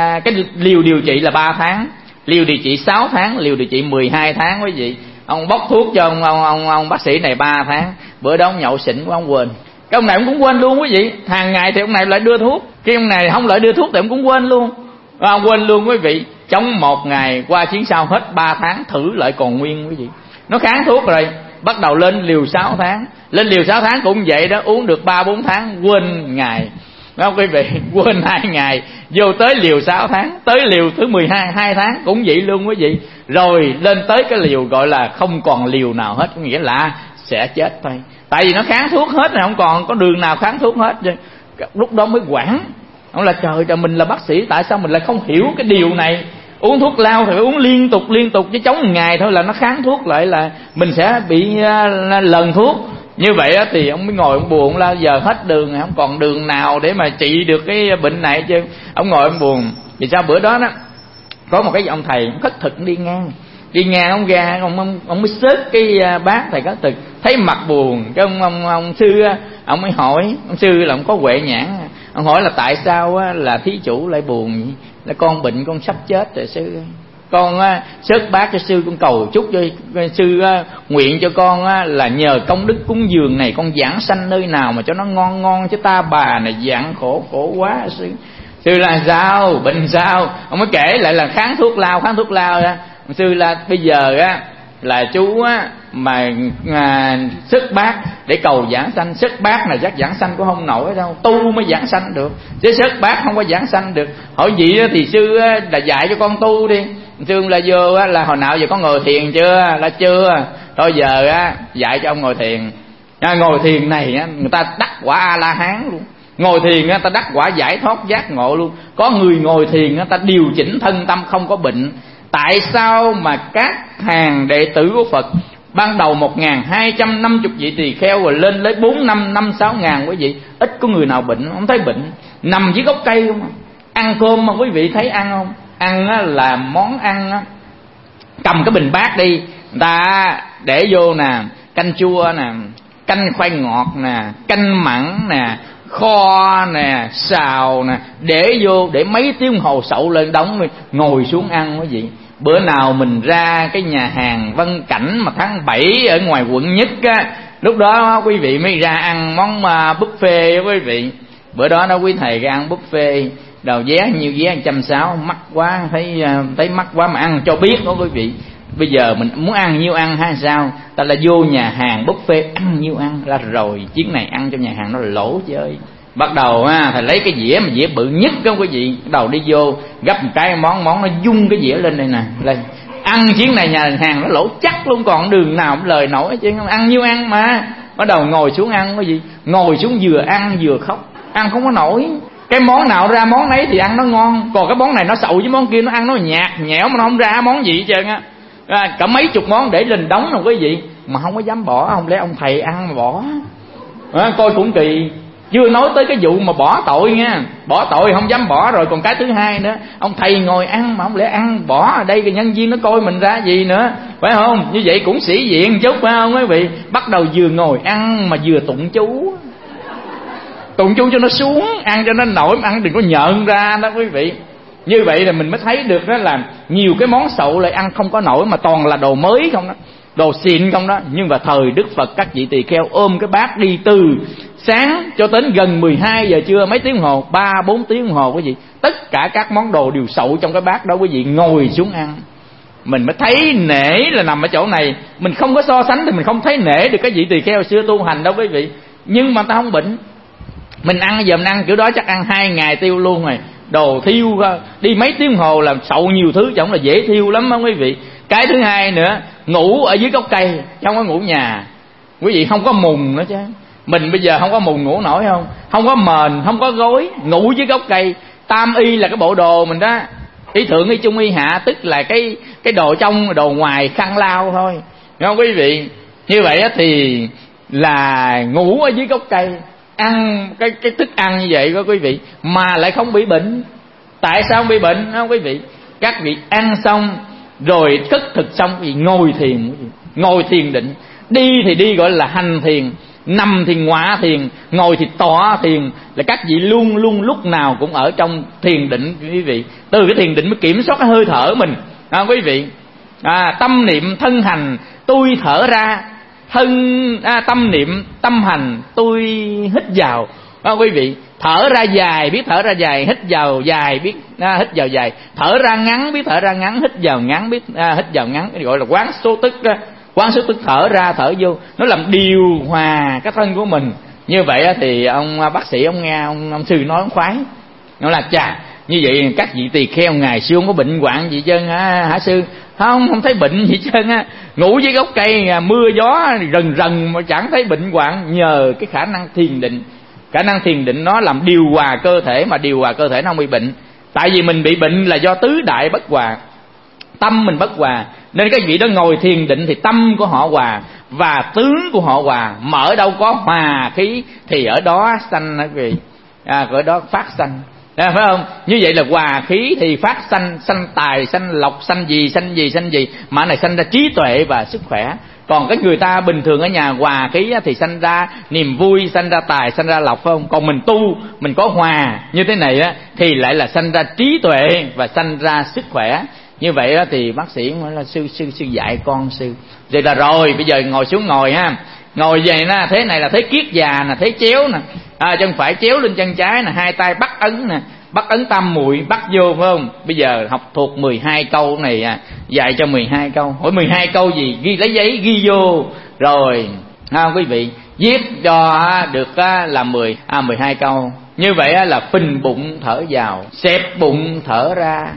liều điều trị là 3 tháng, liều điều trị 6 tháng, liều điều trị 12 tháng quý vị. Ông bốc thuốc cho ông bác sĩ này 3 tháng. Bữa đó ông nhậu xỉn quá, ông quên. Cái ông này ông cũng quên luôn quý vị. Hàng ngày thì ông này lại đưa thuốc, cái ông này không lại đưa thuốc thì ông cũng quên luôn. Quên luôn quý vị. Trong một ngày qua chuyến sau hết 3 tháng, thử lại còn nguyên quý vị. Nó kháng thuốc rồi, bắt đầu lên liều 6 tháng. Lên liều 6 tháng cũng vậy đó, uống được 3-4 tháng quên ngày. Đó quý vị, quên 2 ngày, vô tới liều 6 tháng, tới liều thứ 12, 2 tháng cũng vậy luôn quý vị. Rồi lên tới cái liều gọi là không còn liều nào hết, nghĩa là sẽ chết thôi. Tại vì nó kháng thuốc hết rồi, không còn có đường nào kháng thuốc hết. Lúc đó mới quản. Ông là trời ơi, mình là bác sĩ, tại sao mình lại không hiểu cái điều này? Uống thuốc lao thì phải uống liên tục, chứ chống một ngày thôi là nó kháng thuốc lại, là mình sẽ bị lần thuốc. Như vậy á, thì ông mới ngồi ông buồn, là giờ hết đường, không còn đường nào để mà trị được cái bệnh này chứ. Ông ngồi ông buồn. Vì sao bữa đó có một cái ông thầy khất thực đi ngang ông ra, ông mới xếp cái bát thầy khất thực, thấy mặt buồn. Cái ông sư ông mới hỏi, ông sư là ông có huệ nhãn, ông hỏi là tại sao là thí chủ lại buồn vậy? Là con bệnh, con sắp chết rồi sư, con xớt bát cho sư, con cầu chúc cho sư nguyện cho con là nhờ công đức cúng dường này con giảng sanh nơi nào mà cho nó ngon chứ ta bà này dạng khổ quá sư. Sư là sao, bệnh sao? Ông mới kể lại là kháng thuốc lao ra. Sư là bây giờ là chú mà sức bát để cầu giảng sanh, sức bát này chắc giảng sanh cũng không nổi đâu, tu mới giảng sanh được, chứ sức bát không có giảng sanh được. Hỏi gì thì sư là dạy cho con tu đi. Sư là vô là hồi nào giờ có ngồi thiền chưa? Là chưa. Thôi giờ dạy cho ông ngồi thiền. Ngồi thiền này người ta đắc quả A La Hán luôn, ngồi thiền ta đắc quả giải thoát giác ngộ luôn. Có người ngồi thiền ta điều chỉnh thân tâm không có bệnh. Tại sao mà các hàng đệ tử của Phật ban đầu 1250 vị tỳ kheo rồi lên lấy 4-5-6 ngàn quý vị, ít có người nào bệnh, không thấy bệnh, nằm dưới gốc cây không. Ăn cơm mà quý vị thấy ăn không? Ăn là món ăn cầm cái bình bát đi, người ta để vô nè, canh chua nè, canh khoai ngọt nè, canh mặn nè, kho nè, xào nè, để vô để mấy tiếng hồ sậu lên đóng rồi ngồi xuống ăn quý vị. Bữa nào mình ra cái nhà hàng Vân Cảnh mà tháng 7 ở ngoài quận Nhất lúc đó quý vị mới ra ăn món buffet quý vị. Bữa đó quý thầy ra ăn buffet, đầu vé nhiêu vé 160, mắc quá, thấy mắc quá mà ăn cho biết đó quý vị. Bây giờ mình muốn ăn nhiêu ăn hay sao? Ta là vô nhà hàng buffet ăn nhiêu ăn là rồi, chuyến này ăn trong nhà hàng nó là lỗ chơi. Bắt đầu thầy lấy cái dĩa mà dĩa bự nhất đó quý vị, bắt đầu đi vô gấp một cái món nó dung cái dĩa lên đây nè, lên ăn chuyến này nhà hàng nó lỗ chắc luôn, còn đường nào cũng lời nổi chứ, ăn nhiêu ăn mà. Bắt đầu ngồi xuống ăn quý vị, ngồi xuống vừa ăn vừa khóc, ăn không có nổi. Cái món nào ra món ấy thì ăn nó ngon, còn cái món này nó sậu với món kia, nó ăn nó nhạt nhẽo mà nó không ra món gì hết trơn á. Cả mấy chục món để lên đống rồi quý vị, mà không có dám bỏ. Không lẽ ông thầy ăn mà bỏ coi cũng kỳ. Chưa nói tới cái vụ mà bỏ tội nha, bỏ tội không dám bỏ rồi, còn cái thứ hai nữa, ông thầy ngồi ăn mà không lẽ ăn bỏ ở đây, cái nhân viên nó coi mình ra gì nữa, phải không? Như vậy cũng sĩ diện chút phải không quý vị? Bắt đầu vừa ngồi ăn mà vừa tụng chú cho nó xuống, ăn cho nó nổi, ăn đừng có nhợn ra đó quý vị. Như vậy là mình mới thấy được đó là nhiều cái món sậu lại ăn không có nổi, mà toàn là đồ mới không đó, đồ xịn không đó. Nhưng mà thời Đức Phật các vị tỳ kheo ôm cái bát đi từ sáng cho đến gần 12 giờ trưa, mấy tiếng hồ, 3-4 tiếng hồ quý vị, tất cả các món đồ đều sậu trong cái bát đó quý vị, ngồi xuống ăn. Mình mới thấy nể là nằm ở chỗ này. Mình không có so sánh thì mình không thấy nể được cái vị tỳ kheo xưa tu hành đâu quý vị. Nhưng mà ta không bệnh, Mình ăn giờ mình ăn kiểu đó chắc ăn 2 ngày tiêu luôn rồi. Đồ thiêu đi mấy tiếng hồ làm sậu nhiều thứ, chẳng là dễ thiêu lắm đó quý vị. Cái thứ hai nữa, ngủ ở dưới gốc cây chứ không có ngủ nhà. Quý vị không có mùng nữa chứ. Mình bây giờ không có mùng ngủ nổi không? Không có mền, không có gối, ngủ dưới gốc cây. Tam y là cái bộ đồ mình đó. Y thượng, y trung, y hạ tức là cái đồ trong, đồ ngoài, khăn lau thôi. Đúng không quý vị? Như vậy thì là ngủ ở dưới gốc cây, ăn cái thức ăn như vậy đó quý vị, mà lại không bị bệnh. Tại sao không bị bệnh không quý vị? Các vị ăn xong rồi cất thực xong thì ngồi thiền, ngồi thiền định. Đi thì đi gọi là hành thiền, nằm thì ngọa thiền, ngồi thì tọa thiền, là các vị luôn luôn lúc nào cũng ở trong thiền định quý vị. Từ cái thiền định mới kiểm soát cái hơi thở mình quý vị. Tâm niệm thân hành tôi thở ra, tâm niệm tâm hành tôi hít vào. Quý vị, thở ra dài biết thở ra dài, hít vào dài biết hít vào dài, thở ra ngắn biết thở ra ngắn, hít vào ngắn biết hít vào ngắn, gọi là quán số tức. Quán số tức thở ra thở vô, nó làm điều hòa cái thân của mình. Như vậy thì ông bác sĩ ông nghe ông sư nói ông khoái, nó là chà, như vậy các vị tỳ kheo ngày xưa không có bệnh hoạn gì trơn hả sư? Không thấy bệnh gì trơn á. Ngủ dưới gốc cây mưa gió rần rần mà chẳng thấy bệnh hoạn, nhờ cái khả năng thiền định. Khả năng thiền định nó làm điều hòa cơ thể, mà điều hòa cơ thể nó không bị bệnh. Tại vì mình bị bệnh là do tứ đại bất hòa, tâm mình bất hòa, nên các vị đó ngồi thiền định thì tâm của họ hòa và tướng của họ hòa. Mà ở đâu có hòa khí thì ở đó sanh quý vị, ở đó phát sanh, phải không? Như vậy là hòa khí thì phát sanh, sanh tài, sanh lộc, sanh gì, mà này sanh ra trí tuệ và sức khỏe. Còn cái người ta bình thường ở nhà hòa khí thì sanh ra niềm vui, sanh ra tài, sanh ra lộc, phải không? Còn mình tu, mình có hòa như thế này thì lại là sanh ra trí tuệ và sanh ra sức khỏe. Như vậy thì bác sĩ nói là sư dạy con sư. Vậy là rồi, bây giờ ngồi xuống ngồi ha. Ngồi vậy nè, thế này là thế kiết già nè, thế chéo nè. Chân phải chéo lên chân trái nè, hai tay bắt ấn nè, bắt ấn tam muội bắt vô, phải không? Bây giờ học thuộc 12 câu này dạy cho 12 câu. Hỏi 12 câu gì? Ghi lấy giấy ghi vô. Rồi quý vị viết cho được là 12 câu. Như vậy là phình bụng thở vào, xẹp bụng thở ra.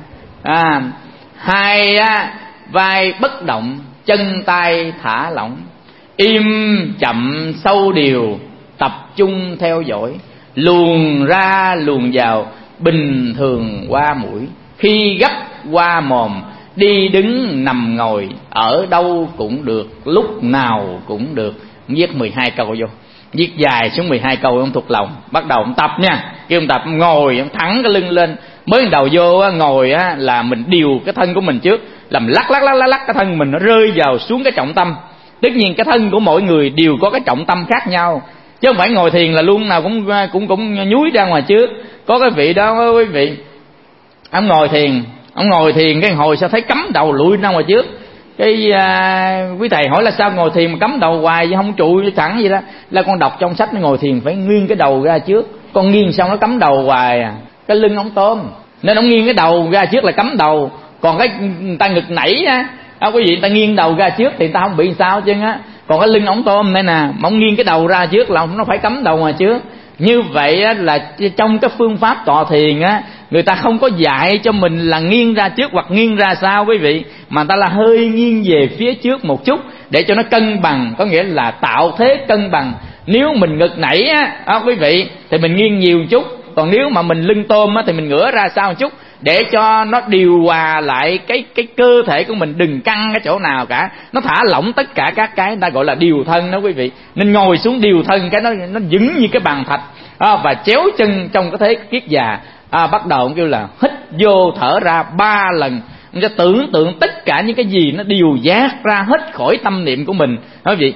Hai vai bất động, chân tay thả lỏng, im chậm sâu điều, tập trung theo dõi, luồn ra luồn vào, bình thường qua mũi, khi gấp qua mồm, đi đứng nằm ngồi, ở đâu cũng được, lúc nào cũng được. Viết 12 câu vô, viết dài xuống 12 câu ông thuộc lòng. Bắt đầu ông tập nha, kêu ông tập ngồi, ông thẳng cái lưng lên. Mới đầu vô ngồi là mình điều cái thân của mình trước, làm lắc cái thân mình nó rơi vào xuống cái trọng tâm. Tất nhiên cái thân của mỗi người đều có cái trọng tâm khác nhau, chứ không phải ngồi thiền là luôn nào cũng nhúi ra ngoài trước. Có cái vị đó quý vị, ông ngồi thiền cái hồi sao thấy cắm đầu lùi ra ngoài trước. Cái quý thầy hỏi là sao ngồi thiền mà cắm đầu hoài chứ không trụ thẳng gì đó. Là con đọc trong sách nó ngồi thiền phải nghiêng cái đầu ra trước, con nghiêng xong nó cắm đầu hoài cái lưng ống tôm, nên ông nghiêng cái đầu ra trước là cắm đầu. Còn cái người ta ngực nảy quý vị, người ta nghiêng đầu ra trước thì người ta không bị sao chứ Còn cái lưng ống tôm này nè, mà ông nghiêng cái đầu ra trước là nó phải cắm đầu ngoài trước. Như vậy là trong cái phương pháp tọa thiền người ta không có dạy cho mình là nghiêng ra trước hoặc nghiêng ra sau quý vị, mà người ta là hơi nghiêng về phía trước một chút để cho nó cân bằng, có nghĩa là tạo thế cân bằng. Nếu mình ngực nảy quý vị thì mình nghiêng nhiều chút, còn nếu mà mình lưng tôm thì mình ngửa ra sau một chút, để cho nó điều hòa lại cái cơ thể của mình, đừng căng cái chỗ nào cả, nó thả lỏng tất cả các cái, người ta gọi là điều thân đó quý vị. Nên ngồi xuống điều thân cái nó vững như cái bàn thạch và chéo chân trong cái thế kiết già. Bắt đầu ông kêu là hít vô thở ra 3 lần. Ông sẽ tưởng tượng tất cả những cái gì nó điều giác ra hết khỏi tâm niệm của mình quý vị.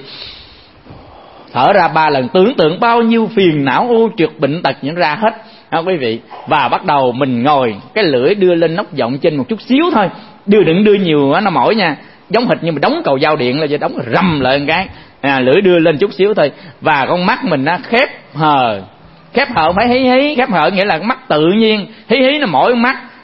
Thở ra 3 lần, tưởng tượng bao nhiêu phiền não ô trượt bệnh tật những ra hết quý vị. Và bắt đầu mình ngồi, cái lưỡi đưa lên nóc giọng trên một chút xíu thôi, đừng đưa nhiều nó mỏi nha, giống hệt như mà đóng cầu dao điện là cho đóng rầm lại một cái, lưỡi đưa lên chút xíu thôi. Và con mắt mình khép hờ phải hí, khép hờ nghĩa là mắt tự nhiên, hí nó mỏi mắt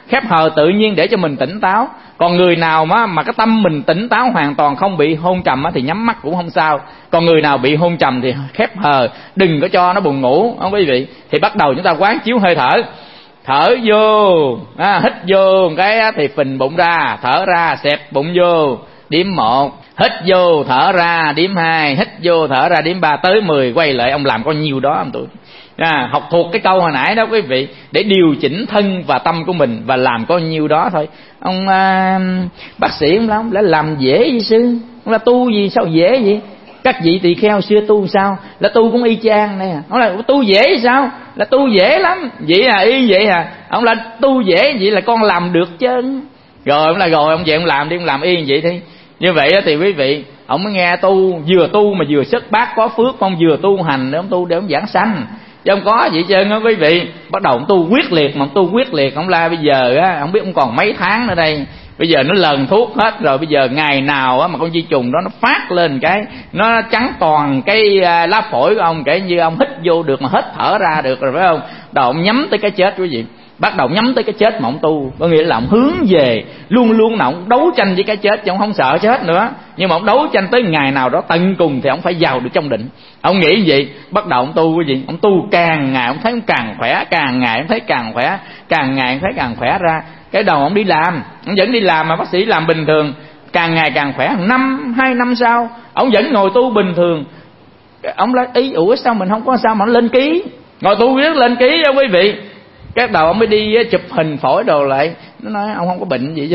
khép hờ tự nhiên để cho mình tỉnh táo. Còn người nào mà cái tâm mình tỉnh táo hoàn toàn không bị hôn trầm thì nhắm mắt cũng không sao. Còn người nào bị hôn trầm thì khép hờ, đừng có cho nó buồn ngủ, không quý vị. Thì bắt đầu chúng ta quán chiếu hơi thở. Thở vô, hít vô cái thì phình bụng ra, thở ra xẹp bụng vô, đếm 1, hít vô thở ra đếm 2, hít vô thở ra đếm 3, tới 10 quay lại. Ông làm có nhiều đó ông tôi. Học thuộc cái câu hồi nãy đó quý vị, để điều chỉnh thân và tâm của mình, và làm có nhiêu đó thôi. Ông bác sĩ ông lắm là làm dễ gì sư, ông là tu gì sao dễ vậy? Các vị tỳ kheo xưa tu sao? Là tu cũng y chang này. Ông là tu dễ sao? Là tu dễ lắm. Vậy là y vậy à? Ông là tu dễ vậy là con làm được chứ. Rồi ông là rồi ông về ông làm đi, ông làm y vậy đi. Như vậy thì quý vị, ông mới nghe tu mà vừa xuất bát có phước, ông vừa tu hành để ông tu để ông giảng sanh. Chứ không có vậy trơn á quý vị. Bắt đầu ông tu quyết liệt, mà ông tu quyết liệt ông la bây giờ á, không biết ông còn mấy tháng nữa đây. Bây giờ nó lần thuốc hết rồi, bây giờ ngày nào á mà con vi trùng đó nó phát lên cái nó trắng toàn cái lá phổi của ông, kể như ông hít vô được mà hít thở ra được rồi, phải không? Đầu ông nhắm tới cái chết quý vị. Bắt đầu nhắm tới cái chết mà ông tu, có nghĩa là ông hướng về luôn luôn nào ông đấu tranh với cái chết, chứ ông không sợ chết nữa. Nhưng mà ông đấu tranh tới ngày nào đó tận cùng thì ông phải vào được trong định. Ông nghĩ gì? Bắt đầu ông tu cái gì? Ông tu càng ngày ông thấy ông càng khỏe, càng ngày ông thấy càng khỏe, càng ngày ông thấy càng khỏe ra. Cái đầu ông đi làm, ông vẫn đi làm mà bác sĩ làm bình thường, càng ngày càng khỏe. 2 năm sau ông vẫn ngồi tu bình thường. Ông nói ý ủa sao mình không có sao mà nó lên ký, ngồi tu biết lên ký đó quý vị. Cái đầu ông mới đi chụp hình phổi đồ lại, nó nói ông không có bệnh gì chứ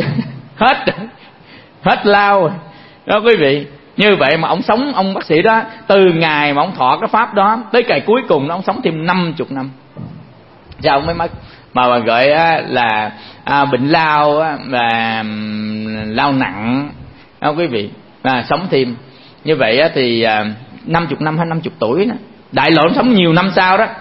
hết lao rồi đó quý vị. Như vậy mà ông sống, ông bác sĩ đó, từ ngày mà ông thọ cái pháp đó tới ngày cuối cùng ông sống thêm 50 năm. Sao ông mới mất? Mà gọi là bệnh lao và lao nặng đó quý vị, sống thêm như vậy thì 50 năm hay 50 tuổi đó. Đại lộ sống nhiều năm sau đó,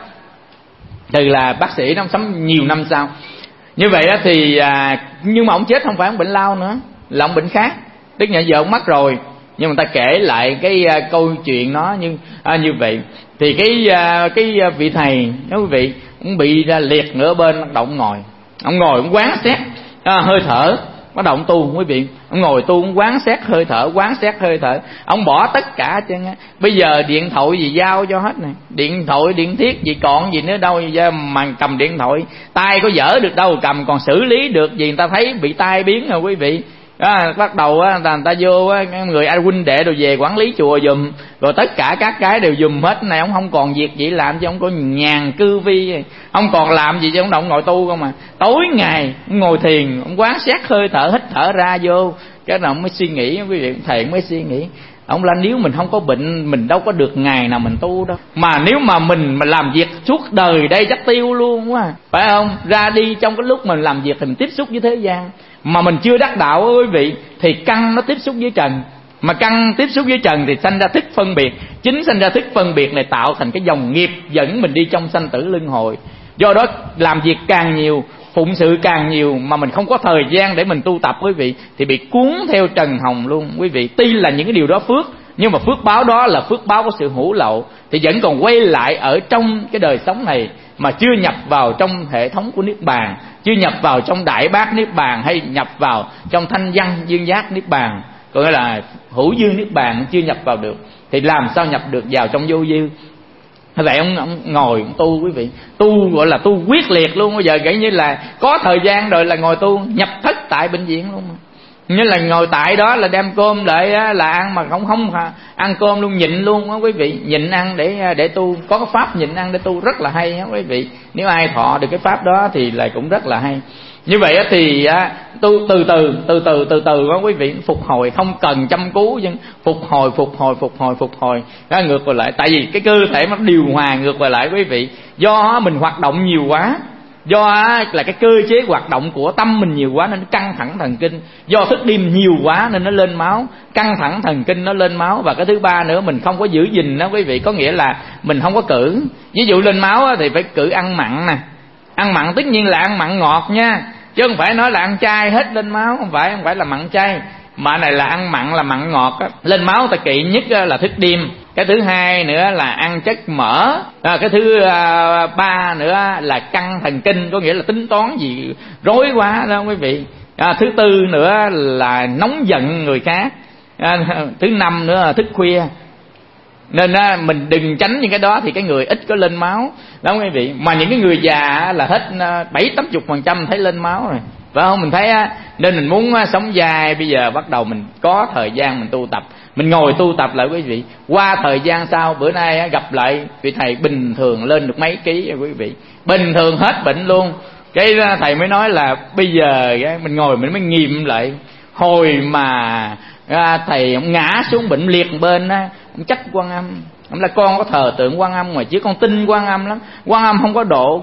từ là bác sĩ nó sống nhiều năm sau. Như vậy thì nhưng mà ông chết không phải ông bệnh lao nữa, là ông bệnh khác. Tức là giờ ông mất rồi, nhưng mà ta kể lại cái câu chuyện nó như vậy. Thì cái vị thầy đó quý vị, ông bị liệt nửa bên, bắt đầu ông ngồi ông quán xét hơi thở. Bắt đầu ông tu quý vị, ông ngồi tu ông quán xét hơi thở, quán xét hơi thở. Ông bỏ tất cả chứ. Bây giờ điện thoại gì giao cho hết này, điện thoại điện thiết gì còn gì nữa đâu mà cầm điện thoại, tay có dở được đâu cầm, còn xử lý được gì người ta thấy bị tai biến rồi quý vị. Bắt đầu người ta vô người anh huynh đệ đều về quản lý chùa giùm, rồi tất cả các cái đều giùm hết. Này ông không còn việc gì làm chứ, ông có nhàn cư vi, ông còn làm gì chứ, ông động ngồi tu không mà. Tối ngày ông ngồi thiền, ông quán xét hơi thở, hít thở ra vô. Cái nào ông mới suy nghĩ, quý vị thầy mới suy nghĩ, ông là nếu mình không có bệnh, mình đâu có được ngày nào mình tu đâu. Mà nếu mà mình mà làm việc suốt đời đây chắc tiêu luôn quá, phải không? Ra đi trong cái lúc mình làm việc thì mình tiếp xúc với thế gian, mà mình chưa đắc đạo quý vị, thì căn nó tiếp xúc với trần. Mà căn tiếp xúc với trần thì sanh ra thức phân biệt. Chính sanh ra thức phân biệt này tạo thành cái dòng nghiệp dẫn mình đi trong sanh tử luân hồi. Do đó làm việc càng nhiều, phụng sự càng nhiều, mà mình không có thời gian để mình tu tập quý vị, thì bị cuốn theo trần hồng luôn quý vị. Tuy là những cái điều đó phước, nhưng mà phước báo đó là phước báo của sự hữu lậu, thì vẫn còn quay lại ở trong cái đời sống này, mà chưa nhập vào trong hệ thống của Niết Bàn, chưa nhập vào trong Đại Bát Niết Bàn, hay nhập vào trong Thanh Văn Dương Giác Niết Bàn, gọi là hữu dư Niết Bàn chưa nhập vào được, thì làm sao nhập được vào trong vô dư. Vậy ông ngồi ông tu quý vị, tu gọi là tu quyết liệt luôn. Bây giờ kiểu như là có thời gian rồi là ngồi tu, nhập thất tại bệnh viện luôn. Như là ngồi tại đó là đem cơm lại là ăn, mà không ăn cơm luôn, nhịn luôn đó quý vị, nhịn ăn để tu. Có cái pháp nhịn ăn để tu rất là hay đó quý vị. Nếu ai thọ được cái pháp đó thì là cũng rất là hay. Như vậy thì tu từ từ đó quý vị, phục hồi không cần chăm cứu, nhưng phục hồi đó, ngược lại. Tại vì cái cơ thể nó điều hòa ngược lại quý vị, do mình hoạt động nhiều quá, do là cái cơ chế hoạt động của tâm mình nhiều quá nên nó căng thẳng thần kinh, do thức đêm nhiều quá nên nó lên máu, căng thẳng thần kinh nó lên máu. Và cái thứ ba nữa, mình không có giữ gìn đó quý vị, có nghĩa là mình không có cử. Ví dụ lên máu thì phải cử ăn mặn nè, ăn mặn tất nhiên là ăn mặn ngọt nha, chứ không phải nói là ăn chay hết lên máu, không phải là mặn chay, mà này là ăn mặn là mặn ngọt á. Lên máu ta kỵ nhất là thức đêm, Cái thứ hai nữa là ăn chất mỡ. Cái thứ ba nữa là căng thần kinh, có nghĩa là tính toán gì rối quá đó quý vị. Thứ tư nữa là nóng giận người khác. Thứ năm nữa là thức khuya. Nên mình đừng tránh những cái đó thì cái người ít có lên máu đó quý vị. Mà những cái người già là hết 70-80% thấy lên máu rồi, phải không? Mình thấy nên mình muốn sống dài, bây giờ bắt đầu mình có thời gian mình tu tập, mình ngồi tu tập lại quý vị. Qua thời gian sau, bữa nay gặp lại vị thầy bình thường lên được mấy ký quý vị, bình thường hết bệnh luôn. Cái thầy mới nói là bây giờ mình ngồi mình mới nghiệm lại, hồi mà thầy ông ngã xuống bệnh liệt bên á, ông trách Quan Âm. Ông là con có thờ tượng Quan Âm mà chứ con tin Quan Âm lắm, Quan Âm không có độ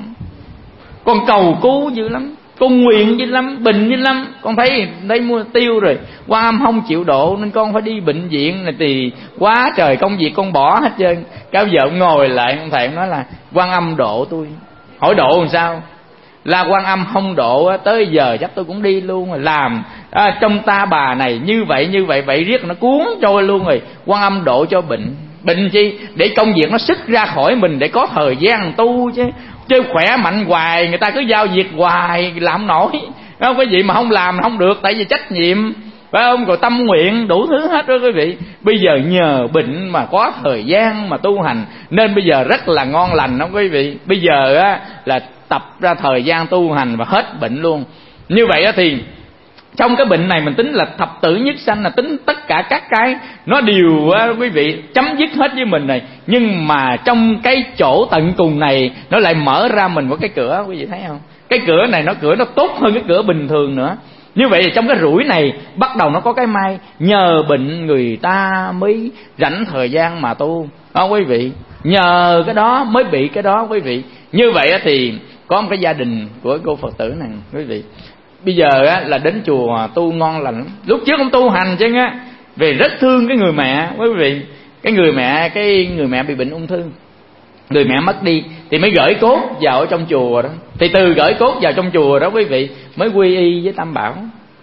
con cầu cứu dữ lắm, con nguyện dữ lắm, bệnh dữ lắm, con thấy mua tiêu rồi, Quan Âm không chịu độ nên con phải đi bệnh viện này, thì quá trời công việc con bỏ hết trơn. Cái giờ ông ngồi lại, ông thầy ông nói là Quan Âm độ tôi. Hỏi độ làm sao? Là Quan Âm không độ tới giờ chắc tôi cũng đi luôn rồi, làm trong ta bà này như vậy vậy riết nó cuốn trôi luôn rồi. Quan Âm độ cho bệnh chi? Để công việc nó sức ra khỏi mình, để có thời gian tu chứ khỏe mạnh hoài người ta cứ giao việc hoài làm không nổi, phải không quý vị? Mà không làm không được, tại vì trách nhiệm, phải không? Rồi tâm nguyện đủ thứ hết đó quý vị. Bây giờ nhờ bệnh mà có thời gian mà tu hành, nên bây giờ rất là ngon lành đó quý vị. Bây giờ là tập ra thời gian tu hành và hết bệnh luôn. Như vậy thì trong cái bệnh này mình tính là thập tử nhất sanh, là tính tất cả các cái nó đều quý vị chấm dứt hết với mình này. Nhưng mà trong cái chỗ tận cùng này nó lại mở ra mình một cái cửa, quý vị thấy không? Cái cửa này cửa nó tốt hơn cái cửa bình thường nữa. Như vậy trong cái rủi này bắt đầu nó có cái may. Nhờ bệnh người ta mới rảnh thời gian mà tu, không quý vị? Nhờ cái đó mới bị cái đó quý vị. Như vậy thì có một cái gia đình của cô Phật tử này quý vị, bây giờ là đến chùa tu ngon lành. Lúc trước ông tu hành chứ về rất thương cái người mẹ quý vị. Cái người mẹ bị bệnh ung thư, người mẹ mất đi thì mới gửi cốt vào ở trong chùa đó. Thì từ gửi cốt vào trong chùa đó quý vị mới quy y với Tam Bảo,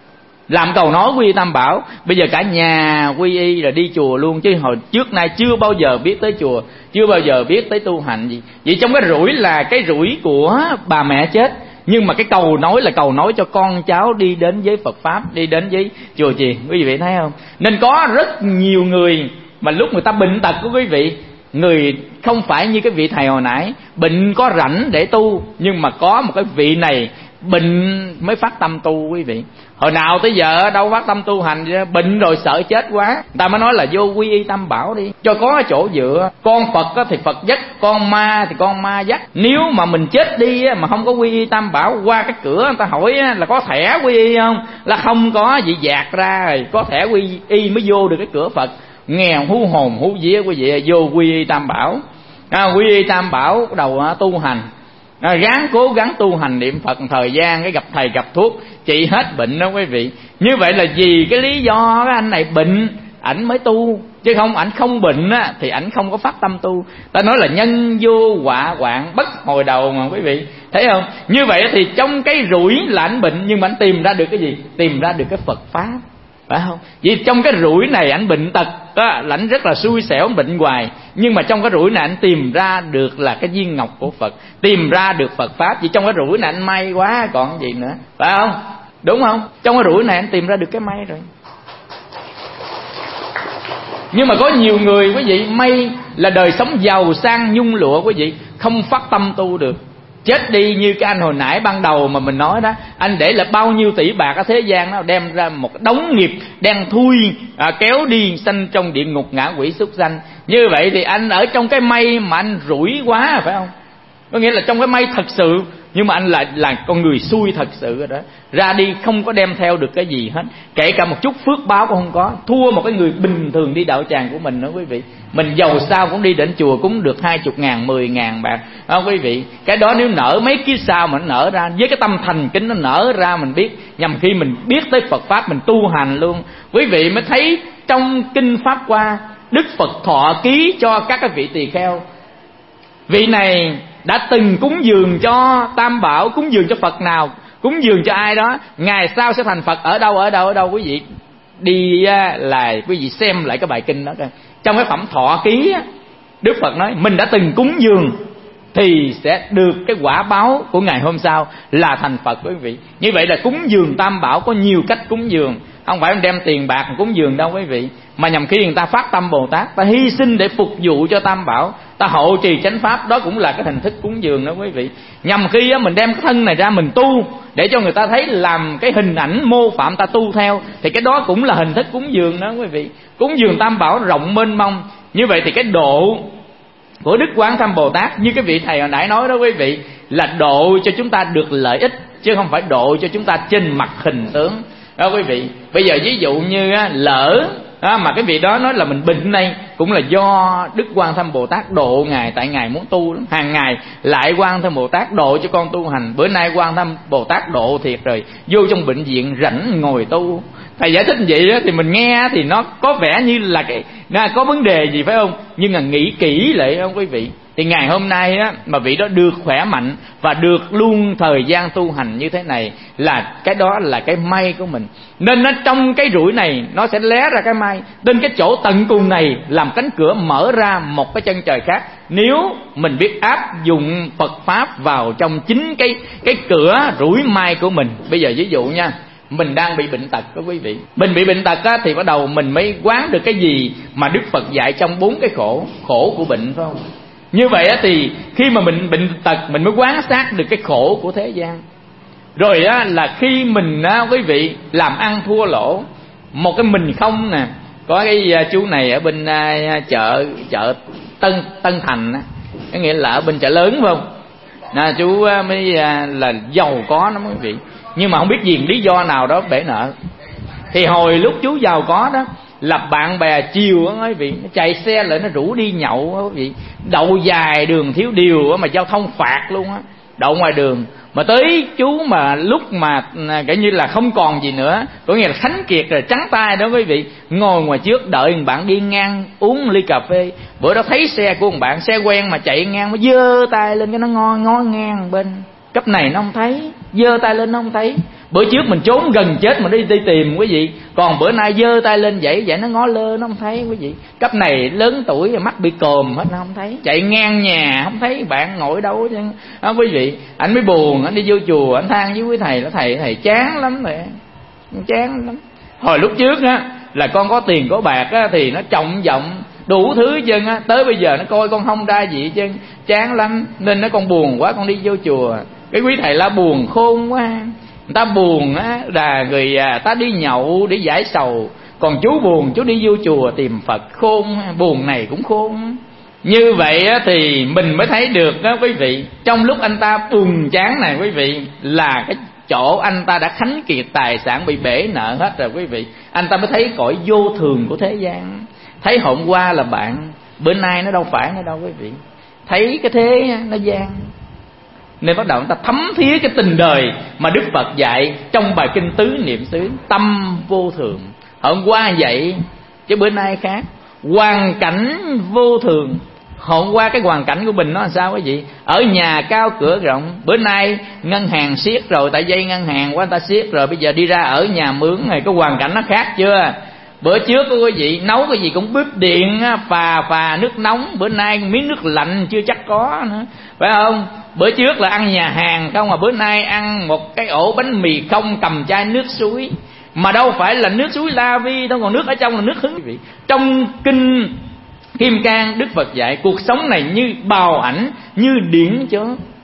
làm cầu nói quy y Tam Bảo. Bây giờ cả nhà quy y là đi chùa luôn, chứ hồi trước nay chưa bao giờ biết tới chùa, chưa bao giờ biết tới tu hành gì. Vậy trong cái rủi là cái rủi của bà mẹ chết, nhưng mà cái cầu nói là cầu nói cho con cháu đi đến với Phật Pháp, đi đến với chùa chiền, quý vị thấy không? Nên có rất nhiều người mà lúc người ta bệnh tật của quý vị, người không phải như cái vị thầy hồi nãy bệnh có rảnh để tu, nhưng mà có một cái vị này bệnh mới phát tâm tu quý vị. Hồi nào tới giờ đâu phát tâm tu hành, bệnh rồi sợ chết quá, người ta mới nói là vô quy y Tam Bảo đi cho có cái chỗ dựa. Con Phật thì Phật dắt, con ma thì con ma dắt. Nếu mà mình chết đi mà không có quy y Tam Bảo, qua cái cửa người ta hỏi là có thẻ quy y không, là không có, vậy dạt ra rồi có thẻ quy y mới vô được cái cửa Phật. Nghèo hú hồn hú vía quý vị, vô quy y Tam Bảo. Quy y Tam Bảo bắt đầu tu hành, ráng cố gắng tu hành niệm Phật thời gian, cái gặp thầy gặp thuốc trị hết bệnh đó quý vị. Như vậy là vì cái lý do cái anh này bệnh ảnh mới tu, chứ không ảnh không bệnh thì ảnh không có phát tâm tu. Ta nói là nhân vô họa hoạn bất hồi đầu mà quý vị thấy không? Như vậy thì trong cái rủi là ảnh bệnh, nhưng mà ảnh tìm ra được cái gì? Tìm ra được cái Phật Pháp, phải không? Vì trong cái rủi này ảnh bệnh tật đó, là ảnh rất là xui xẻo, bệnh hoài. Nhưng mà trong cái rủi này ảnh tìm ra được là cái viên ngọc của Phật, tìm ra được Phật Pháp. Vì trong cái rủi này ảnh may quá còn gì nữa, phải không? Đúng không? Trong cái rủi này ảnh tìm ra được cái may rồi. Nhưng mà có nhiều người quý vị may là đời sống giàu sang nhung lụa quý vị, không phát tâm tu được. Chết đi như cái anh hồi nãy ban đầu mà mình nói đó, anh để là bao nhiêu tỷ bạc ở thế gian nó đem ra một đống nghiệp đen thui, kéo đi sanh trong địa ngục ngạ quỷ súc sanh. Như vậy thì anh ở trong cái may mà anh rủi quá, phải không? Có nghĩa là trong cái may thật sự, nhưng mà anh lại là con người xui thật sự rồi đó. Ra đi không có đem theo được cái gì hết, kể cả một chút phước báo cũng không có. Thua một cái người bình thường đi đạo tràng của mình đó quý vị. Mình giàu sao cũng đi đến chùa cũng được 20.000, 10.000 bạc đó quý vị. Cái đó nếu nở mấy kiếp sau mà nó nở ra, với cái tâm thành kính nó nở ra, mình biết, nhằm khi mình biết tới Phật Pháp mình tu hành luôn. Quý vị mới thấy trong kinh Pháp Hoa, Đức Phật thọ ký cho các cái vị tỳ kheo. Vị này đã từng cúng dường cho Tam Bảo, cúng dường cho Phật nào, cúng dường cho ai đó, ngày sau sẽ thành Phật ở đâu quý vị đi là quý vị xem lại cái bài kinh đó coi. trong cái phẩm Thọ Ký á, Đức Phật nói mình đã từng cúng dường thì sẽ được cái quả báo của ngày hôm sau là thành Phật quý vị. Như vậy là cúng dường Tam Bảo có nhiều cách cúng dường, không phải đem tiền bạc cúng dường đâu quý vị, mà nhằm khi người ta phát tâm Bồ Tát, ta hy sinh để phục vụ cho Tam Bảo, ta hộ trì chánh pháp, đó cũng là cái hình thức cúng dường đó quý vị. Nhằm khi mình đem cái thân này ra mình tu để cho người ta thấy, làm cái hình ảnh mô phạm ta tu theo, thì cái đó cũng là hình thức cúng dường đó quý vị. Cúng dường Tam Bảo rộng mênh mông. Như vậy thì cái độ của Đức Quán Thâm Bồ Tát, như cái vị thầy hồi nãy nói đó quý vị, là độ cho chúng ta được lợi ích, chứ không phải độ cho chúng ta trên mặt hình tướng đó quý vị. Bây giờ ví dụ như lỡ mà cái vị đó nói là mình bệnh đây, cũng là do Đức Quan Thâm Bồ Tát độ ngài, tại ngài muốn tu lắm. Hàng ngày lại Quan Thâm Bồ Tát độ cho con tu hành. Bữa nay Quan Thâm Bồ Tát độ thiệt rồi, vô trong bệnh viện rảnh ngồi tu. Thầy giải thích vậy đó, thì mình nghe thì nó có vẻ như là có vấn đề gì phải không? Nhưng mà nghĩ kỹ lại không quý vị, thì ngày hôm nay á, mà vị đó được khỏe mạnh và được luôn thời gian tu hành như thế này, là cái đó là cái may của mình. Nên nó trong cái rủi này nó sẽ lé ra cái may. Đến cái chỗ tận cùng này làm cánh cửa mở ra một cái chân trời khác, nếu mình biết áp dụng Phật Pháp vào trong chính cái cửa rủi may của mình. Bây giờ ví dụ nha, mình đang bị bệnh tật đó quý vị. Mình bị bệnh tật á, thì bắt đầu mình mới quán được cái gì mà Đức Phật dạy trong 4 cái khổ của bệnh, phải không? Như vậy á, thì khi mà mình bệnh tật mình mới quán sát được cái khổ của thế gian. Rồi á, là khi mình á, quý vị làm ăn thua lỗ, một cái mình không nè. Có cái chú này ở bên chợ Tân Thành á, có nghĩa là ở bên chợ lớn phải không? Chú mới là giàu có lắm quý vị, nhưng mà không biết vì lý do nào đó bể nợ. Thì hồi lúc chú giàu có đó, là bạn bè chiều á quý vị, nó chạy xe lại nó rủ đi nhậu quý vị, đậu dài đường thiếu điều mà giao thông phạt luôn á, đậu ngoài đường. Mà tới chú mà lúc mà kể như là không còn gì nữa, có nghĩa là khánh kiệt rồi, trắng tay đó quý vị, ngồi ngoài trước đợi một bạn đi ngang uống ly cà phê. Bữa đó thấy xe của một bạn, xe quen mà chạy ngang, nó giơ tay lên cái nó ngó ngang bên. Cấp này nó không thấy, giơ tay lên nó không thấy. Bữa trước mình trốn gần chết mà đi tìm quý vị, còn bữa nay giơ tay lên vậy nó ngó lơ nó không thấy quý vị. Cấp này lớn tuổi mắt bị còm hết nó không thấy, chạy ngang nhà không thấy bạn ngồi đâu chứ đó quý vị. Anh mới buồn, anh đi vô chùa anh than với quý thầy, nó thầy chán lắm rồi, chán lắm. Hồi lúc trước á là con có tiền có bạc á, thì nó trọng vọng đủ thứ chân á, tới bây giờ nó coi con không ra gì chân, chán lắm. Nên nó con buồn quá con đi vô chùa. Cái quý thầy la buồn khôn quá. Người ta buồn á là người ta đi nhậu để giải sầu, còn chú buồn chú đi vô chùa tìm Phật, khôn, buồn này cũng khôn. Như vậy á thì mình mới thấy được đó quý vị, trong lúc anh ta buồn chán này quý vị, là cái chỗ anh ta đã khánh kiệt tài sản bị bể nợ hết rồi quý vị. Anh ta mới thấy cõi vô thường của thế gian, thấy hôm qua là bạn, bữa nay nó đâu phải nữa đâu quý vị. Thấy cái thế nó gian, nên bắt đầu người ta thấm thía cái tình đời mà Đức Phật dạy trong bài kinh Tứ Niệm xứ, tâm vô thường. Hôm qua vậy chứ bữa nay khác, hoàn cảnh vô thường. Hôm qua cái hoàn cảnh của mình nó làm sao quý vị? Ở nhà cao cửa rộng, bữa nay ngân hàng siết rồi, tại dây ngân hàng qua người ta siết rồi, bây giờ đi ra ở nhà mướn này, cái hoàn cảnh nó khác chưa? Bữa trước quý vị nấu cái gì cũng bếp điện phà nước nóng, bữa nay miếng nước lạnh chưa chắc có nữa, phải không? Bữa trước là ăn nhà hàng không, mà bữa nay ăn một cái ổ bánh mì không, cầm chai nước suối, mà đâu phải là nước suối La Vi đâu, còn nước ở trong là nước hứng. Trong kinh Kim Cang, Đức Phật dạy cuộc sống này như bào ảnh, như điển chớ.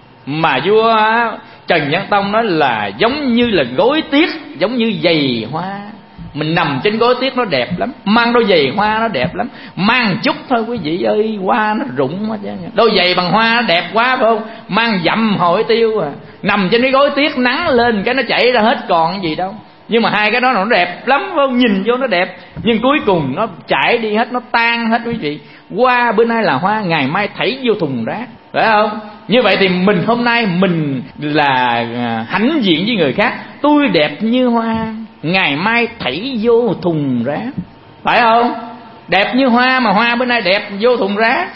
Mà vua Trần Nhân Tông nói là giống như là gối tiết, giống như giày hoa. Mình nằm trên gối tiết nó đẹp lắm, mang đôi giày hoa nó đẹp lắm. Mang chút thôi quý vị ơi, hoa nó rụng hết. Đôi giày bằng hoa nó đẹp quá phải không? Mang dặm hội tiêu à. Nằm trên cái gối tiết nắng lên cái nó chảy ra hết còn gì đâu. Nhưng mà hai cái đó nó đẹp lắm phải không? Nhìn vô nó đẹp, nhưng cuối cùng nó chảy đi hết, nó tan hết quý vị. Hoa bữa nay là hoa, ngày mai thảy vô thùng rác, phải không? Như vậy thì mình hôm nay mình là hãnh diện với người khác, tôi đẹp như hoa, ngày mai thảy vô thùng rác, phải không? Đẹp như hoa mà hoa bữa nay đẹp vô thùng rác.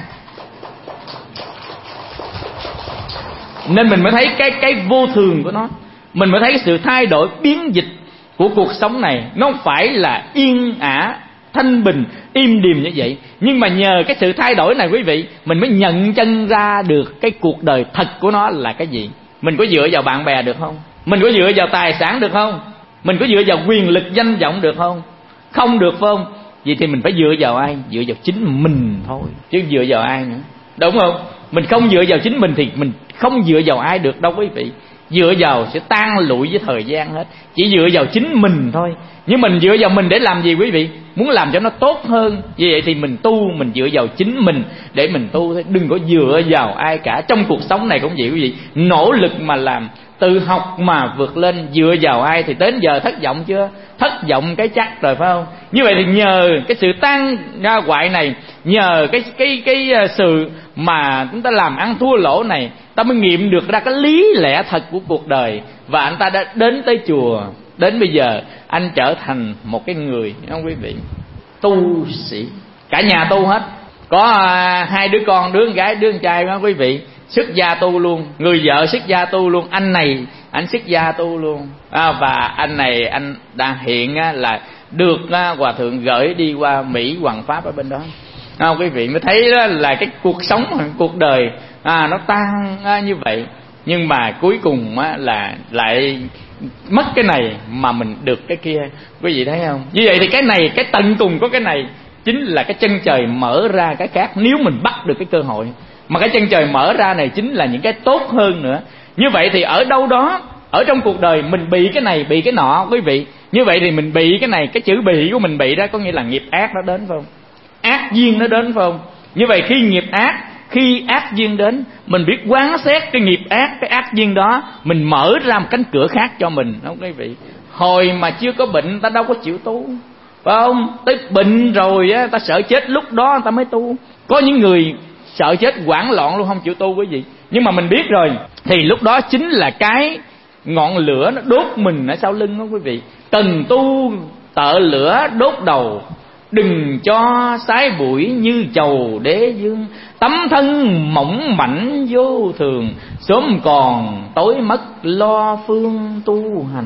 Nên mình mới thấy cái vô thường của nó, mình mới thấy sự thay đổi biến dịch của cuộc sống này. Nó không phải là yên ả thanh bình, im điềm như vậy. Nhưng mà nhờ cái sự thay đổi này quý vị, mình mới nhận chân ra được cái cuộc đời thật của nó là cái gì. Mình có dựa vào bạn bè được không? Mình có dựa vào tài sản được không? Mình có dựa vào quyền lực danh vọng được không? Không được, phải không? Vậy thì mình phải dựa vào ai? Dựa vào chính mình thôi, chứ dựa vào ai nữa, đúng không? Mình không dựa vào chính mình thì mình không dựa vào ai được đâu quý vị. Dựa vào sẽ tan lụi với thời gian hết. Chỉ dựa vào chính mình thôi. Nhưng mình dựa vào mình để làm gì quý vị? Muốn làm cho nó tốt hơn. Vì vậy thì mình tu, mình dựa vào chính mình để mình tu thôi. Đừng có dựa vào ai cả. Trong cuộc sống này cũng vậy quý vị. Nỗ lực mà làm, tự học mà vượt lên. Dựa vào ai thì đến giờ thất vọng chưa? Thất vọng cái chắc rồi, phải không? Như vậy thì nhờ cái sự tan ra hoại này, nhờ cái sự mà chúng ta làm ăn thua lỗ này, ta mới nghiệm được ra cái lý lẽ thật của cuộc đời. Và anh ta đã đến tới chùa. Đến bây giờ anh trở thành một cái người, không quý vị, tu sĩ. Cả nhà tu hết. Có hai đứa con, đứa con gái, đứa con trai đó quý vị, xuất gia tu luôn. Người vợ xuất gia tu luôn. Anh này anh xuất gia tu luôn. Và anh này anh đang hiện là được hòa thượng gửi đi qua Mỹ hoằng pháp ở bên đó. Quý vị mới thấy đó là cái cuộc sống, cuộc đời nó tan như vậy. Nhưng mà cuối cùng là lại mất cái này mà mình được cái kia. Quý vị thấy không? Như vậy thì cái này, cái tận cùng của cái này chính là cái chân trời mở ra cái khác. Nếu mình bắt được cái cơ hội, mà cái chân trời mở ra này chính là những cái tốt hơn nữa. Như vậy thì ở đâu đó ở trong cuộc đời mình bị cái này, bị cái nọ quý vị. Như vậy thì mình bị cái này, cái chữ bị của mình bị đó có nghĩa là nghiệp ác nó đến, phải không? Ác duyên nó đến, phải không? Như vậy khi nghiệp ác, khi ác duyên đến, mình biết quán xét cái nghiệp ác, cái ác duyên đó, mình mở ra một cánh cửa khác cho mình, không quý vị? Hồi mà chưa có bệnh ta đâu có chịu tu, phải không? Tới bệnh rồi ta sợ chết, lúc đó ta mới tu. Có những người sợ chết hoảng loạn luôn không chịu tu quý vị. Nhưng mà mình biết rồi thì lúc đó chính là cái ngọn lửa nó đốt mình ở sau lưng đó quý vị. Cần tu tợ lửa đốt đầu, đừng cho sái bụi như chầu đế dương. Tấm thân mỏng mảnh vô thường, sớm còn tối mất lo phương tu hành.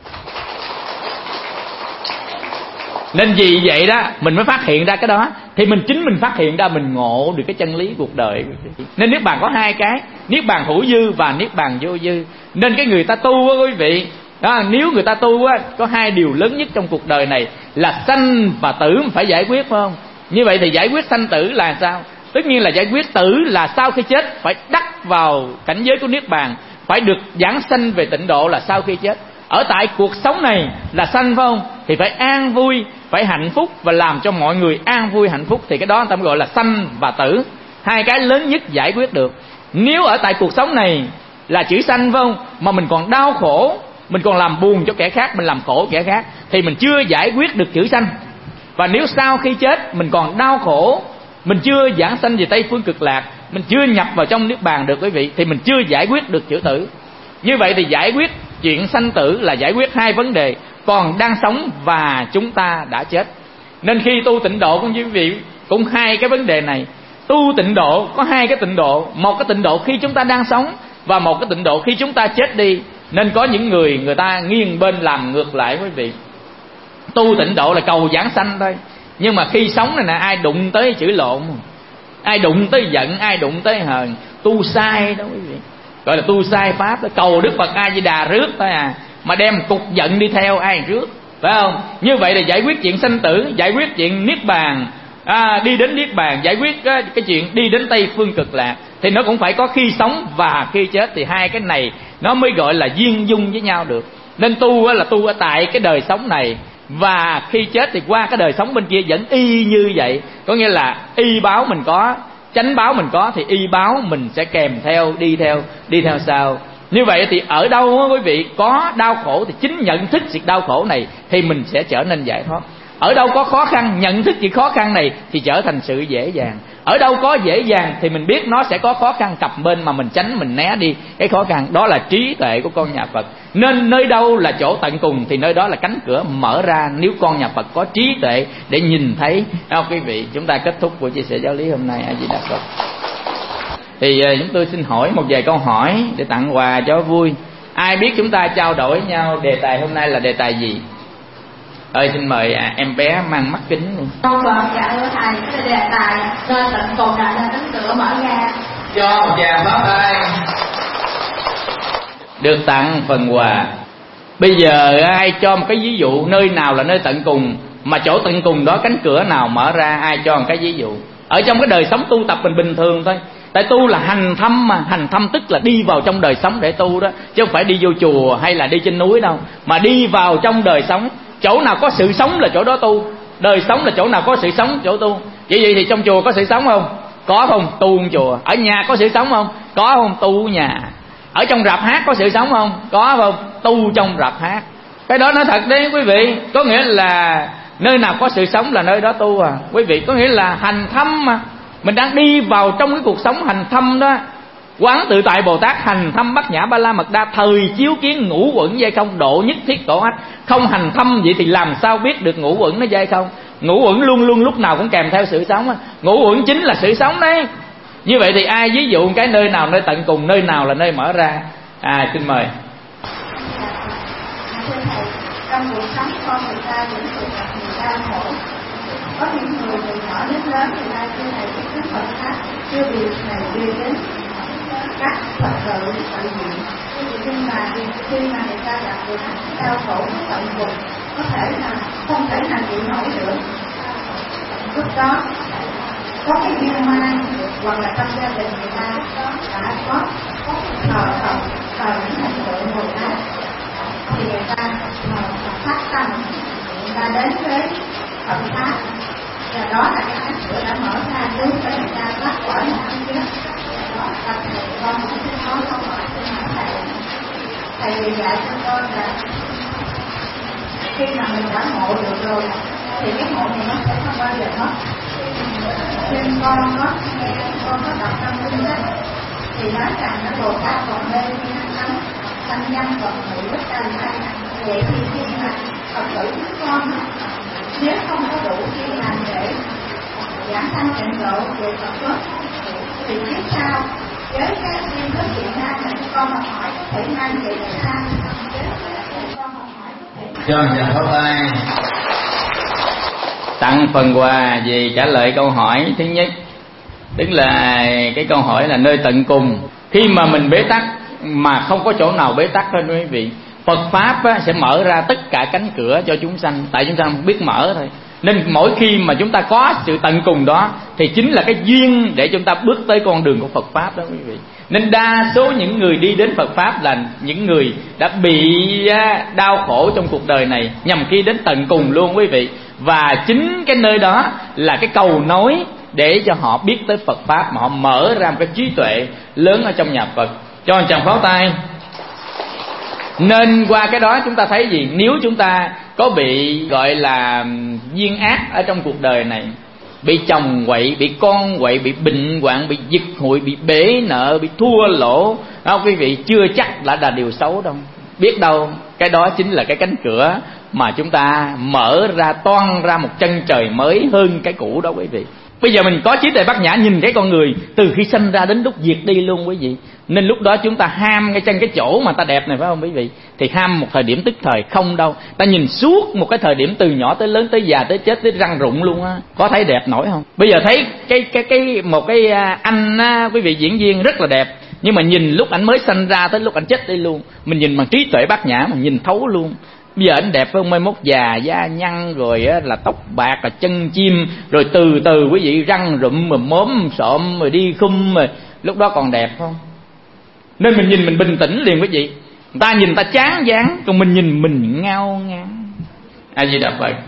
Nên vì vậy đó mình mới phát hiện ra cái đó. Thì chính mình phát hiện ra, mình ngộ được cái chân lý cuộc đời. Nên niết bàn có hai cái, niết bàn hữu dư và niết bàn vô dư. Nên cái người ta tu á quý vị đó, nếu người ta tu á, có hai điều lớn nhất trong cuộc đời này là sanh và tử phải giải quyết, phải không? Như vậy thì giải quyết sanh tử là sao? Tất nhiên là giải quyết tử là sau khi chết phải đắc vào cảnh giới của niết bàn, phải được giảng sanh về tịnh độ là sau khi chết. Ở tại cuộc sống này là sanh, phải không? Thì phải an vui, phải hạnh phúc và làm cho mọi người an vui hạnh phúc. Thì cái đó người ta gọi là sanh và tử, hai cái lớn nhất giải quyết được. Nếu ở tại cuộc sống này là chữ sanh, phải không? Mà mình còn đau khổ, mình còn làm buồn cho kẻ khác, mình làm khổ kẻ khác, thì mình chưa giải quyết được chữ sanh. Và nếu sau khi chết mình còn đau khổ, mình chưa giảng sanh về Tây Phương Cực Lạc, mình chưa nhập vào trong niết bàn được quý vị, thì mình chưa giải quyết được chữ tử. Như vậy thì giải quyết chuyện sanh tử là giải quyết hai vấn đề còn đang sống và chúng ta đã chết. Nên khi tu tịnh độ cũng như quý vị cũng hai cái vấn đề này. Tu tịnh độ có hai cái tịnh độ, một cái tịnh độ khi chúng ta đang sống và một cái tịnh độ khi chúng ta chết đi. Nên có những người ta nghiêng bên làm ngược lại quý vị. Tu tịnh độ là cầu giảng sanh thôi, nhưng mà khi sống này nè, ai đụng tới chửi lộn, ai đụng tới giận, ai đụng tới hờn, tu sai đó quý vị. Gọi là tu sai pháp đó. Cầu Đức Phật A Di Đà rước thôi à, mà đem cục giận đi theo ai rước, phải không? Như vậy là giải quyết chuyện sanh tử, giải quyết chuyện niết bàn, đi đến niết bàn, giải quyết cái chuyện đi đến Tây Phương Cực Lạc. Thì nó cũng phải có khi sống và khi chết, thì hai cái này nó mới gọi là duyên dung với nhau được. Nên tu là tu ở tại cái đời sống này, và khi chết thì qua cái đời sống bên kia vẫn y như vậy. Có nghĩa là y báo mình có, chánh báo mình có, thì y báo mình sẽ kèm theo, đi theo sau. Như vậy thì ở đâu quý vị có đau khổ thì chính nhận thức sự đau khổ này thì mình sẽ trở nên giải thoát. Ở đâu có khó khăn, nhận thức sự khó khăn này thì trở thành sự dễ dàng. Ở đâu có dễ dàng thì mình biết nó sẽ có khó khăn cặp bên, mà mình tránh, mình né đi cái khó khăn. Đó là trí tuệ của con nhà Phật. Nên nơi đâu là chỗ tận cùng thì nơi đó là cánh cửa mở ra, nếu con nhà Phật có trí tuệ để nhìn thấy. Quý vị, chúng ta kết thúc buổi chia sẻ giáo lý hôm nay. A Di Đà Phật. Thì chúng tôi xin hỏi một vài câu hỏi để tặng quà cho vui. Ai biết chúng ta trao đổi nhau đề tài hôm nay là đề tài gì? Xin mời em bé mang mắt kính luôn. Con dạ thưa thầy, cái đề tài nơi tận cùng là nơi cánh cửa mở ra. Cho một tràng pháo tay. Được tặng phần quà. Bây giờ ai cho một cái ví dụ nơi nào là nơi tận cùng, mà chỗ tận cùng đó cánh cửa nào mở ra, ai cho một cái ví dụ. Ở trong cái đời sống tu tập mình bình thường thôi. Tại tu là hành thâm mà, hành thâm tức là đi vào trong đời sống để tu đó, chứ không phải đi vô chùa hay là đi trên núi đâu, mà đi vào trong đời sống. Chỗ nào có sự sống là chỗ đó tu. Đời sống là chỗ nào có sự sống chỗ tu. Vậy thì trong chùa có sự sống không? Có không? Tu chùa. Ở nhà có sự sống không? Có không? Tu nhà. Ở trong rạp hát có sự sống không? Có không? Tu trong rạp hát. Cái đó nói thật đấy quý vị. Có nghĩa là nơi nào có sự sống là nơi đó tu à quý vị. Có nghĩa là hành thâm mà. Mình đang đi vào trong cái cuộc sống hành thâm đó. Quán tự tại Bồ Tát hành thâm Bát Nhã Ba La Mật Đa, thời chiếu kiến ngũ uẩn dây không, độ nhất thiết tổ ách. Không hành thâm vậy thì làm sao biết được ngũ uẩn nó dây không? Ngũ uẩn luôn luôn lúc nào cũng kèm theo sự sống. Ngũ uẩn chính là sự sống đấy. Như vậy thì ai ví dụ cái nơi nào nơi tận cùng, nơi nào là nơi mở ra? Xin mời. Trong cuộc sống con người ta những sự gặp người đau khổ. Có những người từ nhỏ đến lớn người ta chưa thầy biết đến Phật pháp, chưa biết này đi đến các Phật tử tự viện. Nhưng mà khi mà người ta gặp được đau khổ tận cùng, có thể là không thể nào chịu nổi nữa. Lúc đó có cái duyên may hoặc là trong gia đình người ta đã có thờ những hình tượng Bồ Tát, thì người ta phát tâm, người ta đến với Phật pháp, và đó là cái cánh cửa đã mở ra giúp cho người ta thoát khỏi một cái chết. Đó là con cũng có câu hỏi của thầy vì dạy cho con là khi mà mình đã ngộ được rồi thì cái ngộ này nó sẽ không bao giờ mất. Nên con có đọc trong kinh sách thì nói rằng nó Bồ Tát còn bên thanh nhân còn ngự bất đa lai. Vậy thì khi mà Phật tử chúng con nếu không có đủ chuyên ngành để giảng sanh tịnh độ về Phật pháp thì tiếp sau với cái duyên thức Việt Nam này con mà hỏi có thể mang về Việt Nam. Cho chàng pháo tay. Tặng phần quà về trả lời câu hỏi thứ nhất, tức là cái câu hỏi là nơi tận cùng. Khi mà mình bế tắc mà không có chỗ nào bế tắc thôi quý vị, Phật pháp sẽ mở ra tất cả cánh cửa cho chúng sanh, tại chúng ta không biết mở thôi. Nên mỗi khi mà chúng ta có sự tận cùng đó thì chính là cái duyên để chúng ta bước tới con đường của Phật pháp đó quý vị. Nên đa số những người đi đến Phật pháp là những người đã bị đau khổ trong cuộc đời này, nhằm khi đến tận cùng luôn quý vị. Và chính cái nơi đó là cái cầu nối để cho họ biết tới Phật pháp, mà họ mở ra một cái trí tuệ lớn ở trong nhà Phật. Cho chàng pháo tay. Nên qua cái đó chúng ta thấy gì? Nếu chúng ta có bị gọi là duyên ác ở trong cuộc đời này, bị chồng quậy, bị con quậy, bị bệnh hoạn, bị giật hụi, bị bể nợ, bị thua lỗ đó quý vị, chưa chắc là điều xấu đâu. Biết đâu cái đó chính là cái cánh cửa mà chúng ta mở ra, toan ra một chân trời mới hơn cái cũ đó quý vị. Bây giờ mình có trí tuệ bát nhã, nhìn cái con người từ khi sinh ra đến lúc diệt đi luôn quý vị. Nên lúc đó chúng ta ham cái chỗ mà ta đẹp này, phải không quý vị? Thì ham một thời điểm tức thời, không đâu. Ta nhìn suốt một cái thời điểm từ nhỏ tới lớn, tới già, tới chết, tới răng rụng luôn á. Có thấy đẹp nổi không? Bây giờ thấy một cái anh quý vị diễn viên rất là đẹp, nhưng mà nhìn lúc ảnh mới sinh ra tới lúc ảnh chết đi luôn, mình nhìn bằng trí tuệ bát nhã mà nhìn thấu luôn. Bây giờ anh đẹp không, mai mốt già da nhăn rồi là tóc bạc, là chân chim, rồi từ từ quý vị răng rụm mà móm xộm rồi đi khum, rồi lúc đó còn đẹp không? Nên mình nhìn mình bình tĩnh liền quý vị. Người ta nhìn ta chán dáng, còn mình nhìn mình ngao ngán. Di Đà Phật.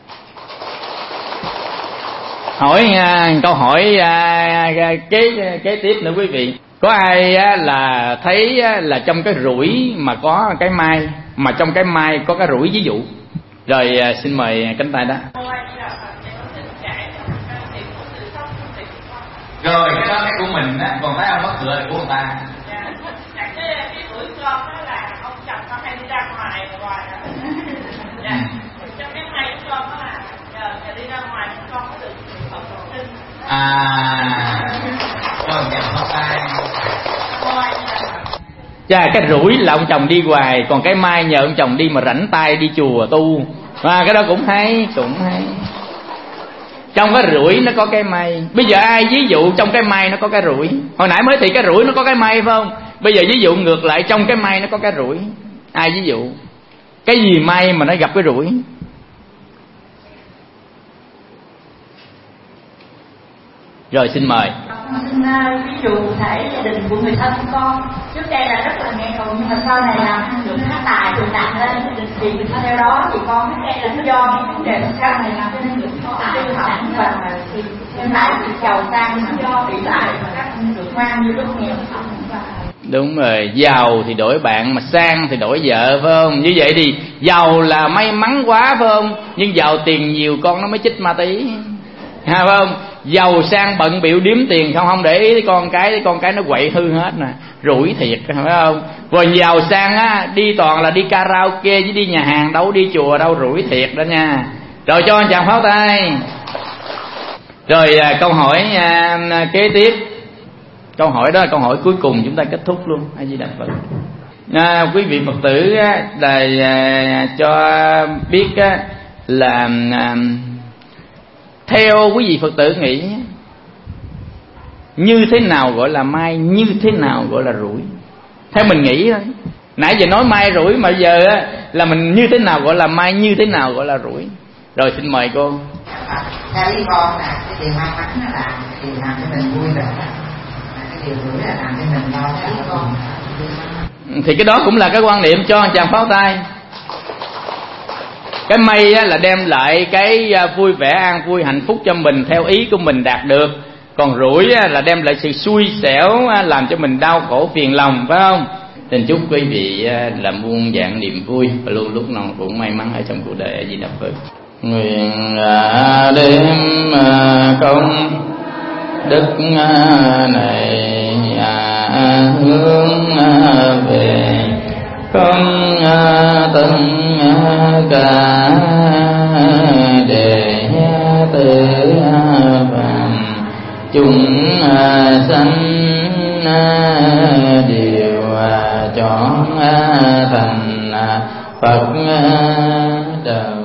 Hỏi câu hỏi kế tiếp nữa quý vị. Có ai là thấy là trong cái rủi mà có cái mai, mà trong cái mai có cái rủi ví dụ? Rồi xin mời cánh tay đó. Rồi cái đó cái của mình á, còn thấy ông mất cửa là của người ta. Cái tuổi con đó là ông chồng con hay đi ra ngoài trong cái may của con đó là nhờ đi ra ngoài con có được Phật độ sinh. Rồi nhận Phật tay. Chà, cái rủi là ông chồng đi hoài, còn cái mai nhờ ông chồng đi mà rảnh tay đi chùa tu. Và cái đó cũng hay, cũng hay. Trong cái rủi nó có cái may. Bây giờ ai ví dụ trong cái may nó có cái rủi? Hồi nãy mới thì cái rủi nó có cái may phải không? Bây giờ ví dụ ngược lại, trong cái may nó có cái rủi. Ai ví dụ? Cái gì may mà nó gặp cái rủi? Rồi xin mời. Xin ví dụ thể gia đình của người thân con trước đây là rất là nghèo, nhưng mà sau này làm được phát tài được nặng lên thì mình theo đó, thì con biết đây là do những vấn đề sau này làm cho nên được tư hỏng, và thì hiện tại bị giàu sang do bị lại mà các được mang như lúc nghèo. Đúng rồi, giàu thì đổi bạn, mà sang thì đổi vợ, phải không? Như vậy thì giàu là may mắn quá, phải không? Nhưng giàu tiền nhiều con nó mới chích ma túy, phải không? Giàu sang bận bịu điếm tiền không để ý con cái nó quậy hư hết nè, rủi thiệt, phải không? Rồi giàu sang á, đi toàn là đi karaoke với đi nhà hàng, đâu đi chùa đâu, rủi thiệt đó nha. Rồi cho anh chàng pháo tay. Rồi câu hỏi kế tiếp. Câu hỏi đó là câu hỏi cuối cùng, chúng ta kết thúc luôn. A Di Đà Phật. Quý vị Phật tử là cho biết là theo quý vị Phật tử nghĩ như thế nào gọi là may, như thế nào gọi là rủi? Theo mình nghĩ thôi. Nãy giờ nói may rủi, mà giờ là mình như thế nào gọi là may, như thế nào gọi là rủi. Rồi xin mời cô. Theo ý con là cái điều may mắn là điều làm cho mình vui vẻ, cái điều rủi là làm cho mình lo lắng con. Thì cái đó cũng là cái quan niệm, cho anh chàng pháo tay. Cái may là đem lại cái vui vẻ, an vui, hạnh phúc cho mình theo ý của mình đạt được. Còn rủi là đem lại sự xui xẻo, làm cho mình đau khổ phiền lòng, phải không? Xin chúc quý vị là muôn dạng niềm vui và luôn lúc nào cũng may mắn ở trong cuộc đời. A Di Đà Phật. Nguyện đêm công đức này hướng về không tân cả để tự phàm chúng sanh đều chọn thành Phật đạo.